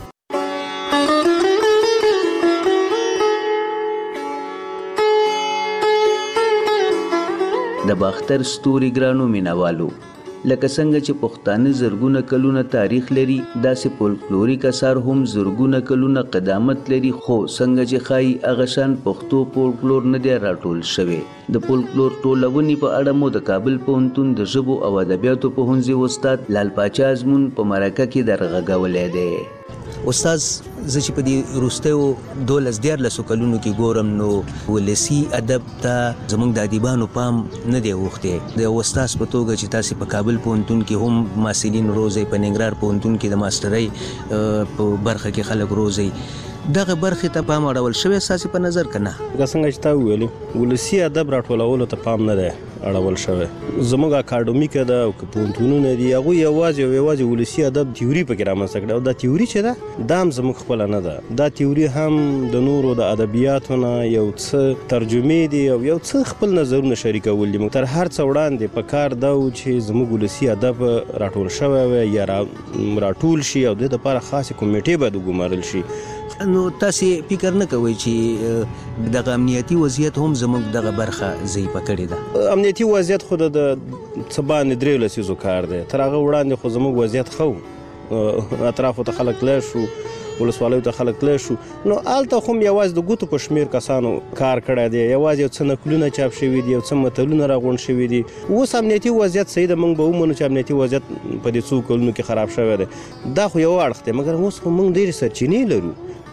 د باختر ستوري ګرانو مینوالو لکه څنګه چې پښتانه زرګونه کلونه تاریخ لري داسې فولکلوریک اثار هم زرګونه کلونه قدامت لري خو څنګه چې ښایي هغه شان پښتو فولکلور نه دی راټول شوی. د فولکلور ټولونې په اړه مو د کابل پوهنتون د ژبو او ادبیاتو پوهنځي استاد لال پاچا ازمون په مرکه کې درغږولی دی. استاد زه چې په دې وروستیو 12-14 کلونو کې ګورم نو ولسي ادب ته زموږ د ادیبانو پام نه دی اوښتی. د یو استاد په توګه چې تاسې په کابل پوهنتون کې هم محصلین روزئ، په ننګرهار پوهنتون کې د ماسټرۍ په برخه کې خلک روزئ، دغه برخې ته پام اړول شوی ستاسې په نظر که نه؟ لکه څنګه چې تا وویلې ولسي ادب راټولولو ته پام نه دی اړول شوی. زموږ اکاډمیکه ده او که پوهنتونونه دي هغوی یوازې ولسي ادب تیوري پکې رامنځته کړې او دا تیوري چې ده دا هم زموږ خپله نه ده. دا تیوري هم د نورو د ادبیاتو نه یو څه ترجمې دي او یو څه خپل نظرونه شریکول دي. موږ تر هر څه وړاندې په کار دا و چې زموږ ولسي ادب راټول شوی وی یا راټول شي او د دې دپاره خاصې کمیټې باید وګمارل شي. نو تاسې فکر نه کوئ چې دغه امنیتي وضعیت هم زموږ دغه برخه ضعیفه کړې ده؟ امنیتي وضعیت خو د څه باندې 3 لسیزو کار دی. تر هغه وړاندې خو زموږ وضعیت ښه و، اطرافو ته خلک تللی شو، ولسوالیو ته خلک تللی شو، نو هلته خو هم یوازې د ګوتو په شمېر کسانو کار کړی دی، یوازې یو څه نکلونه چاپ شوي دي، یو څه متلونه راغونډ شوي دي. اوس امنیتي وضعیت صحیح ده، موږ به ومنو چې امنیتي وضعیت په دې څو کلونو کې خراب شوی دی. دا خو یو اړخ دی، مګر اوس خو موږ ډېرې سرچینې لرو.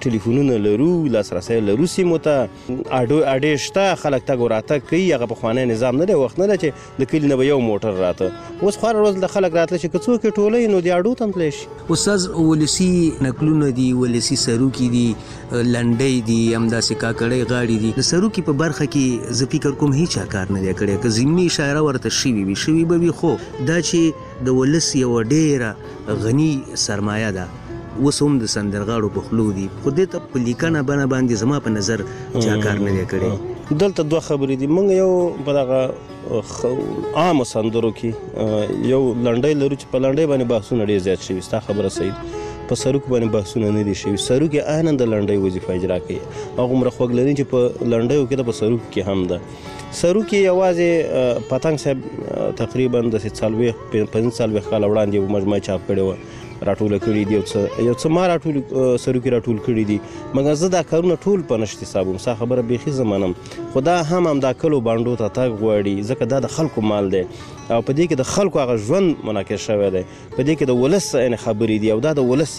ټلیفونونه لرو، لاسرسی لرو سیمو ته، اډې شته، خلک تګ راتګ کوي. هغه پخوانی نظام نه دی، وخت نه دی چې د کلي نه به یو موټر راته. اوس خو هره ورځ د خلک راتله چې که څوک یې ټولوي نو د اډو ته هم تللی شي. استاد ولسي نقلونه دي، ولسي سروکي دي، لنډۍ دي، همداسې کاکړۍ غاړې دي. د سروکي په برخه کې زه فکر کوم هیچا کار نه دی کړی. که ضمني اشاره ورته شوي به وي، خو دا چې د ولس یوه ډېره غني سرمایه ده، اوس هم د سندرغاړو په خولو دي، خو دې ته په لیکنه بڼه باندې زما په نظر چا کار نه دی کړی. دلته دوه خبرې دي. موږ یو په دغه عامو سندرو کې یو لنډۍ لرو چې په لنډۍ باندې بحثونه ډېر زیات شوي. ستا خبره صحیح ده، په سروک باندې بحثونه نه دي شوي. سروک یې عیناً د لنډۍ وظیفه اجرا کوي، هغومره خوږ لري چې په لنډیو کې ده، په سروک کې هم ده. سروک کې یوازې پتنګ صاحب تقریبا د 45 کاله وړاندې یو مجموعه چاپ کړې وه، راټوله کړي دي، یو څه ما سروکي راټول کړي دي، مګر زه دا کارونه ټول په نشت حسابوم. ستا خبره بیخي زه منم، خو دا هم همدا کلو بانډو ته تګ غواړي، ځکه دا د خلکو مال دی او په دې کې د خلکو هغه ژوند منعکس شوی دی، په دې کې د ولس خبرې دي او دا د ولس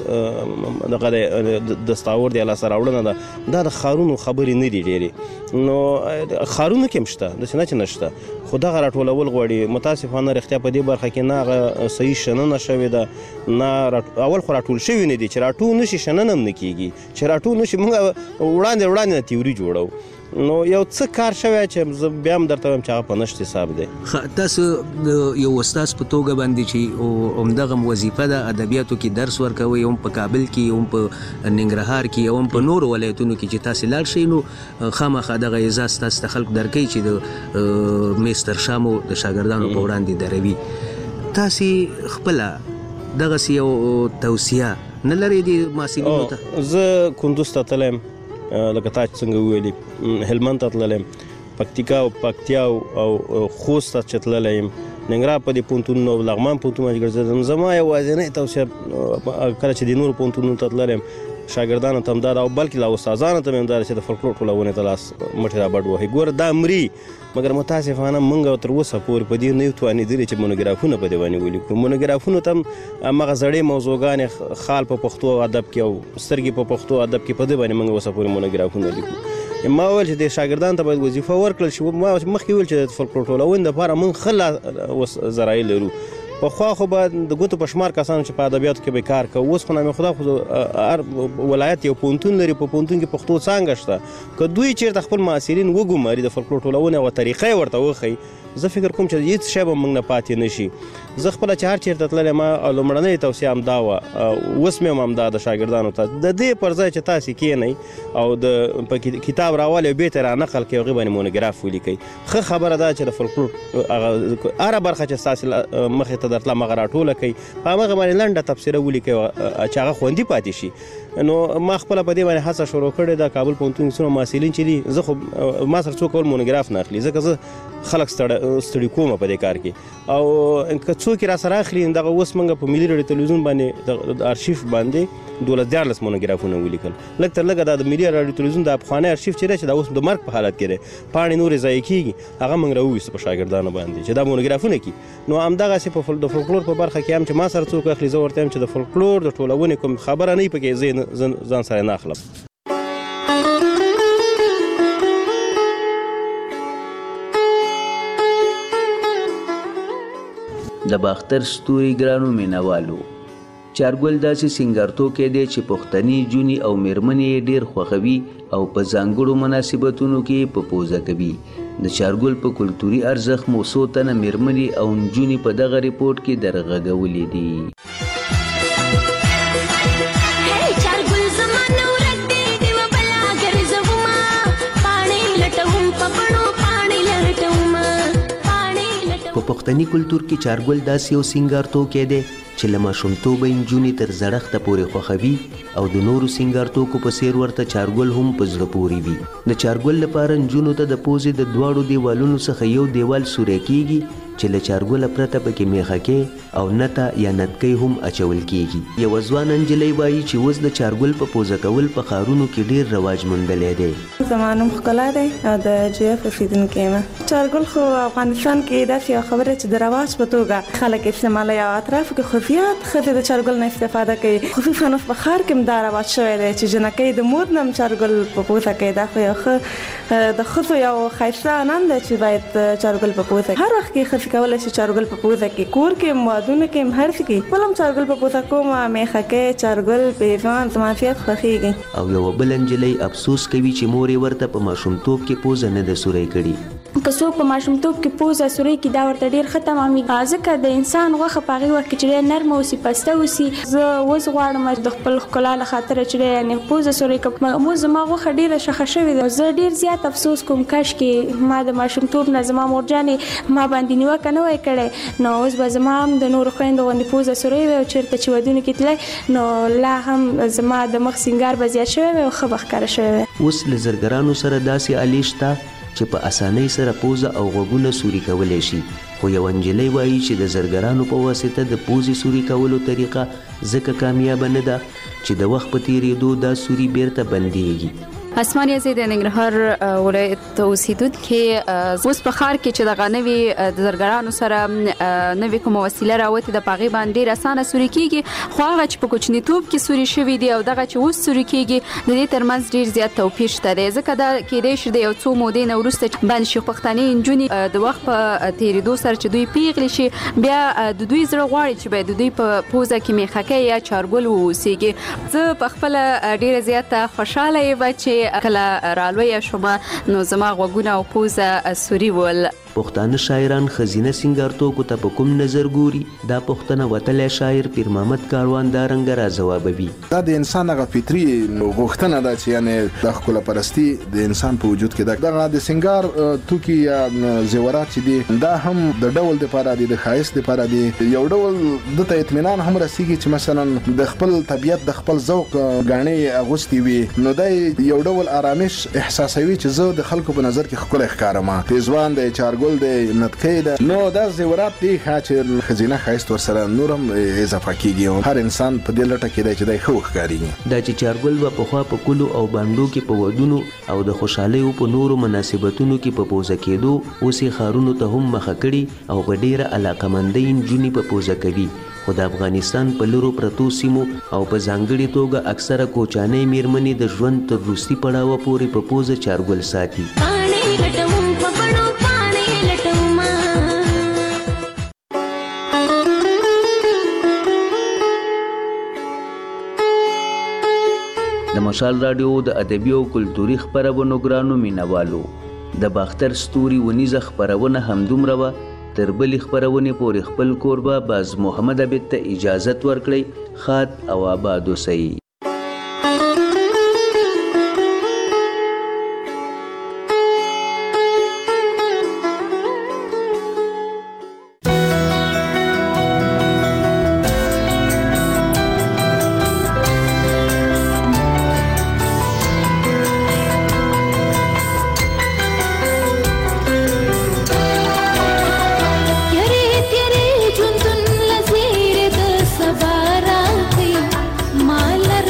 دغه دستاور دی، لاسته راوړنه ده. دا د ښارونو خبرې نه دي ډېرې. نو ښارونو کې هم شته، داسې نه چې نشته، خو دغه راټولول غواړي. متاسفانه رښتیا په دې برخه کې نه هغه صحیح شننه شوې ده، نه اول خو راټول شوي نه دي. چې راټول نشي شننه هم نه کېږي، چې راټول نشي موږ وړاندې نه تیوري جوړو. نو یو څه کار شوی چې زه بیا هم درته وایم چې هغه په نشت حساب دی. تاسو د یو استاد په توګه باندې چې همدغه وظیفه ده، ادبیاتو کې درس ورکوئ، هم په کابل کې، هم په ننګرهار کې، هم په نورو ولایتونو کې چې تاسو لاړ شئ، نو خامخا دغه اعزاز تاسو ته خلک درکوي چې د میستر شامو د شاګردانو په وړاندې دروي. تاسو خپله دغسې یو توصیه نه لرئ د محصلینو ته؟ زه کندوز ته تللی یم، لکه تا چې څنګه وویلي، هلمند ته تللی یم، پکتیا او خوست ته چې تللی یم، ننګرهار په دې پوهنتونونو او لغمان پوهنتون باندې ګرځېدم. زما یوازینۍ توصیه کله چې د نورو پوهنتونونو ته تللی یم شاګردانو ته هم دا ده، او بلکې لا استادانو ته مې هم دا ده چې د فولکلور ټولونې ته لاس مټې را بډ وهي. ګوره دا مري، مګر متاسفانه موږ تر اوسه پورې په دې نه یو توانېدلي چې مونوګرافونه په دې باندې ولیکو. مونوګرافونو ته هم همغه زړې موضوعګانې، خال په پښتو ادب کې او سترګې په پښتو ادب کې، په دې باندې موږ اوسه پورې مونوګرافونه لیکو. ما ویل چې د شاګردانو ته باید وظیفه ورکړل شي. ما مخکې ویل چې د فولکلور ټولونې دپاره موږ ښه ذرایع لرو. پخوا خو به د ګوتو په شمار کسانو چې په ادبیاتو کې به کار کوو. اوس خو نامې خدا خو هر ولایت یو پوهنتون لري، په پوهنتون کې پښتو څانګه شته. که دوی چېرته خپل محصلین وګماري، د فولکلور ټولونې یوه طریقه یې ورته وښیي، زه فکر کوم چې هېڅ شی به موږ نه پاتې نه شي. زه خپله چې هر چېرته تللی ما لومړنۍ توصیه همدا وه، اوس مې هم همدا د شاګردانو ته، د دې پر ځای چې تاسې کښېنئ او د په کتاب راولئ او بېرته را نقل کړئ، هغې باندې مونوګراف ولیکئ. ښه خبره ده چې د فولکلور هره برخه چې ستاسې مخې ته درتله هغه راټوله کړئ، په همغه باندې لنډه تبصره ولیکئ چې هغه خوندي پاتې شي. نو ما خپله په دې باندې هڅه شروع کړې ده. کابل پوهنتون کې څومره محصلین چې دي، زه خو ما سره څوک مونوګراف نه اخلي، ځکه زه خلک ستړي کوم په دې کار کې. او که څوک را سره اخلي، دغه اوس موږ په ملي راډیو تلویزیون باندې د ارشیف باندې 12 مونوګرافونه ولیکل. لږ تر لږه دا د ملي راډیو تلویزیون د پخوانی ارشیف چې دی، چې دا اوس د مرګ په حالت کې دی، پاڼې نورې ضایع کېږي، هغه موږ راوویسته په شاګردانو باندې چې دا مونوګرافونه کړي. نو همدغسې د فولکلور په برخه کې هم چې ما سره څوک اخلي، زه ورته وایم چې د فولکلور د ټولونې کوم خبره نه وي پکې، زه ځان سره نه اخلم. د باختر ستوري ګرانو مینوالو، چارګل داسې سینګارتوب کې دی چې پښتني جونې او میرمنې یې ډېر خوښوي او په ځانګړو مناسبتونو کې په پوزه کوي. د چارګل په کلتوري ارزښت مو څو تنه میرمنې او نجونې په دغه ریپورټ کې درغږولې دي. په پښتني کلتور کې چارګل داسې یو سینګارتوب کې دی چې له ماشومتوبه نجونې تر زړښته پورې خوښوي او د نورو سینګارتوکو په څېر ورته چارګل هم په زړه پورې وي. د چارګل لپاره نجونو ته د پوزې د دواړو دیوالونو څخه یو دیوال سوری کیږي چې له چارګله پرته پکې میخکې او نته یا نتکۍ هم اچول کیږي. یوه ځوانه نجلۍ وایي چې اوس د چارګل په پوزه کول په ښارونو کې ډېر رواج موندلی دی. زمانم ښکلا دی او د جی اف اوسیدونکی یم. چارګل خو افغانستان کې داسې یو خبره چې د رواج په توګه خلک استعمالوي او اطرافو کې خفیات ښځې د چارګل نه استفاده کوي. خصوصا په ښار کې هم دا رواج شوی دی چې جنکۍ د مور نه هم چارګل په پوزه کوي. دا خو یو ښه د ښځو یو ښایسته عنان دی چې باید چارګل په پوزه هر وخت کې ښځې کولی شي چارګل په پوزه کې کور کې هم وادونه کې هم هر څه کې خپل هم چارګل په پوزه کوم میخکۍ چارګل پیزان زما زیات خوښېږي. او یوه بله نجلۍ افسوس کوي چې مور یې ورته په ماشومتوب کې پوزه نه ده سوری کړې. که څوک په ماشومتوب کې پوزه سوری کړي دا ورته ډېر ښه تمامېږي ځکه د انسان غوښه په هغې وخت کې چې ډېر نرمه اوسي پسته اوسي. زه اوس غواړم د خپل ښکلا له خاطره چې یعنې پوزه سوری کړم. اوس زما غوښه ډېره شخه شوې ده. زه ډېر زیات افسوس کوم کاشکې ما د ماشومتوب نه زما مورجانې ما باندې نیوکه نه وای کړی نو اوس به زما هم د نورو خویندو غوندې پوزه سوری وی او چېرته چې ودونو کې تللی نو لا هم زما د مخ سینګار به زیات شوی وی او ښه به ښکاره شوی وی. اوس له زرګرانو سره داسې آلې شته چې په اسانۍ سره پوزه او غوږونه سوري کولی شي. خو یو نجلۍ وایي چې د زرګرانو په واسطه د پوزې سوري کولو طریقه ځکه کامیابه نه ده چې د وخت په تیریدو دا سوري بیرته بندیږي. اسمانیه زه د ننګرهار ولایت اوسیدونکې اوس په ښار کې چې دغه نوي د زرګرانو سره نوي کومه وسیله راوتې د هغې باندې ډېر اسانه سوري کېږي. خو هغه چې په کوچنیتوب کې سوري شوي دي او دغه چې اوس سوري کېږي د دې ترمنځ ډېر زیات توپیر شته دی ځکه دا کېدای شي د یو څو مودې نه وروسته بند شي. پښتنې نجونې د وخت په تېرېدو سره چې دوی پیغلې شي بیا د دوی زړه غواړي چې باید د دوی په پوزه کې میخکۍ یا چارګل واوسېږي. زه په خپله ډېره زیاته خوشحاله یم چې کله رالویه شومه نو زما غوږونه او پوزه سوري ول. پښتانه شاعران ښځینه سینګارتوکو ته په کوم نظر ګوري دا پوښتنه وتلی شاعر پیر محمد کاروان دا رنګه راځوابوي. دا د انسان هغه فطري غوښتنه ده چې یعنې د ښکلا پرستي د انسان په وجود کې ده. دغه د سینګار توکي یا زیورات چې دي دا هم د ډول دپاره دي د ښایست دپاره دي. یو ډول دته اطمینان هم رسیږي چې مثلا د خپل طبیعت د خپل ذوق ګاڼې اغوستې وي نو دی یو ډول آرامش احساسوي چې زه د خلکو په نظر کې ښکلی ښکارم. پیزوان دی چارګل دی نتکۍ ده نو دا زیورات دي چې ښځینه ښایست ورسره نور هم اضافه کېږي. هر انسان په دې لټه کې دی چې دی ښه وښکارېږي. دا چې چارګل به پخوا په کلو او بانډو کې په ودونو او د خوشحالیو په نورو مناسبتونو کې په پوزه کېدو اوس یې ښارونو ته هم مخه کړي او په ډېره علاقمندۍ نجونې په پوزه کوي. خو د افغانستان په لرو پرتو سیمو او په ځانګړې توګه اکثره کوچانۍ میرمنې د ژوند تر وروستي پړاوه پورې په پوزه چارګل ساتي. د مشال راډیو د ادبي او کلتوري خپرونو ګرانو مینوالو د باختر ستوري ونیزه خپرونه همدومره وه. تر بلې خپرونې پورې خپل کوربه باز محمد عبید ته اجازت ورکړئ. ښاد او آباد اوسئ. माला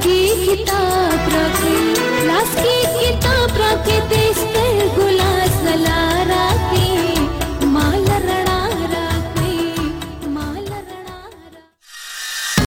की किताब रखे, लाश की किताब रखे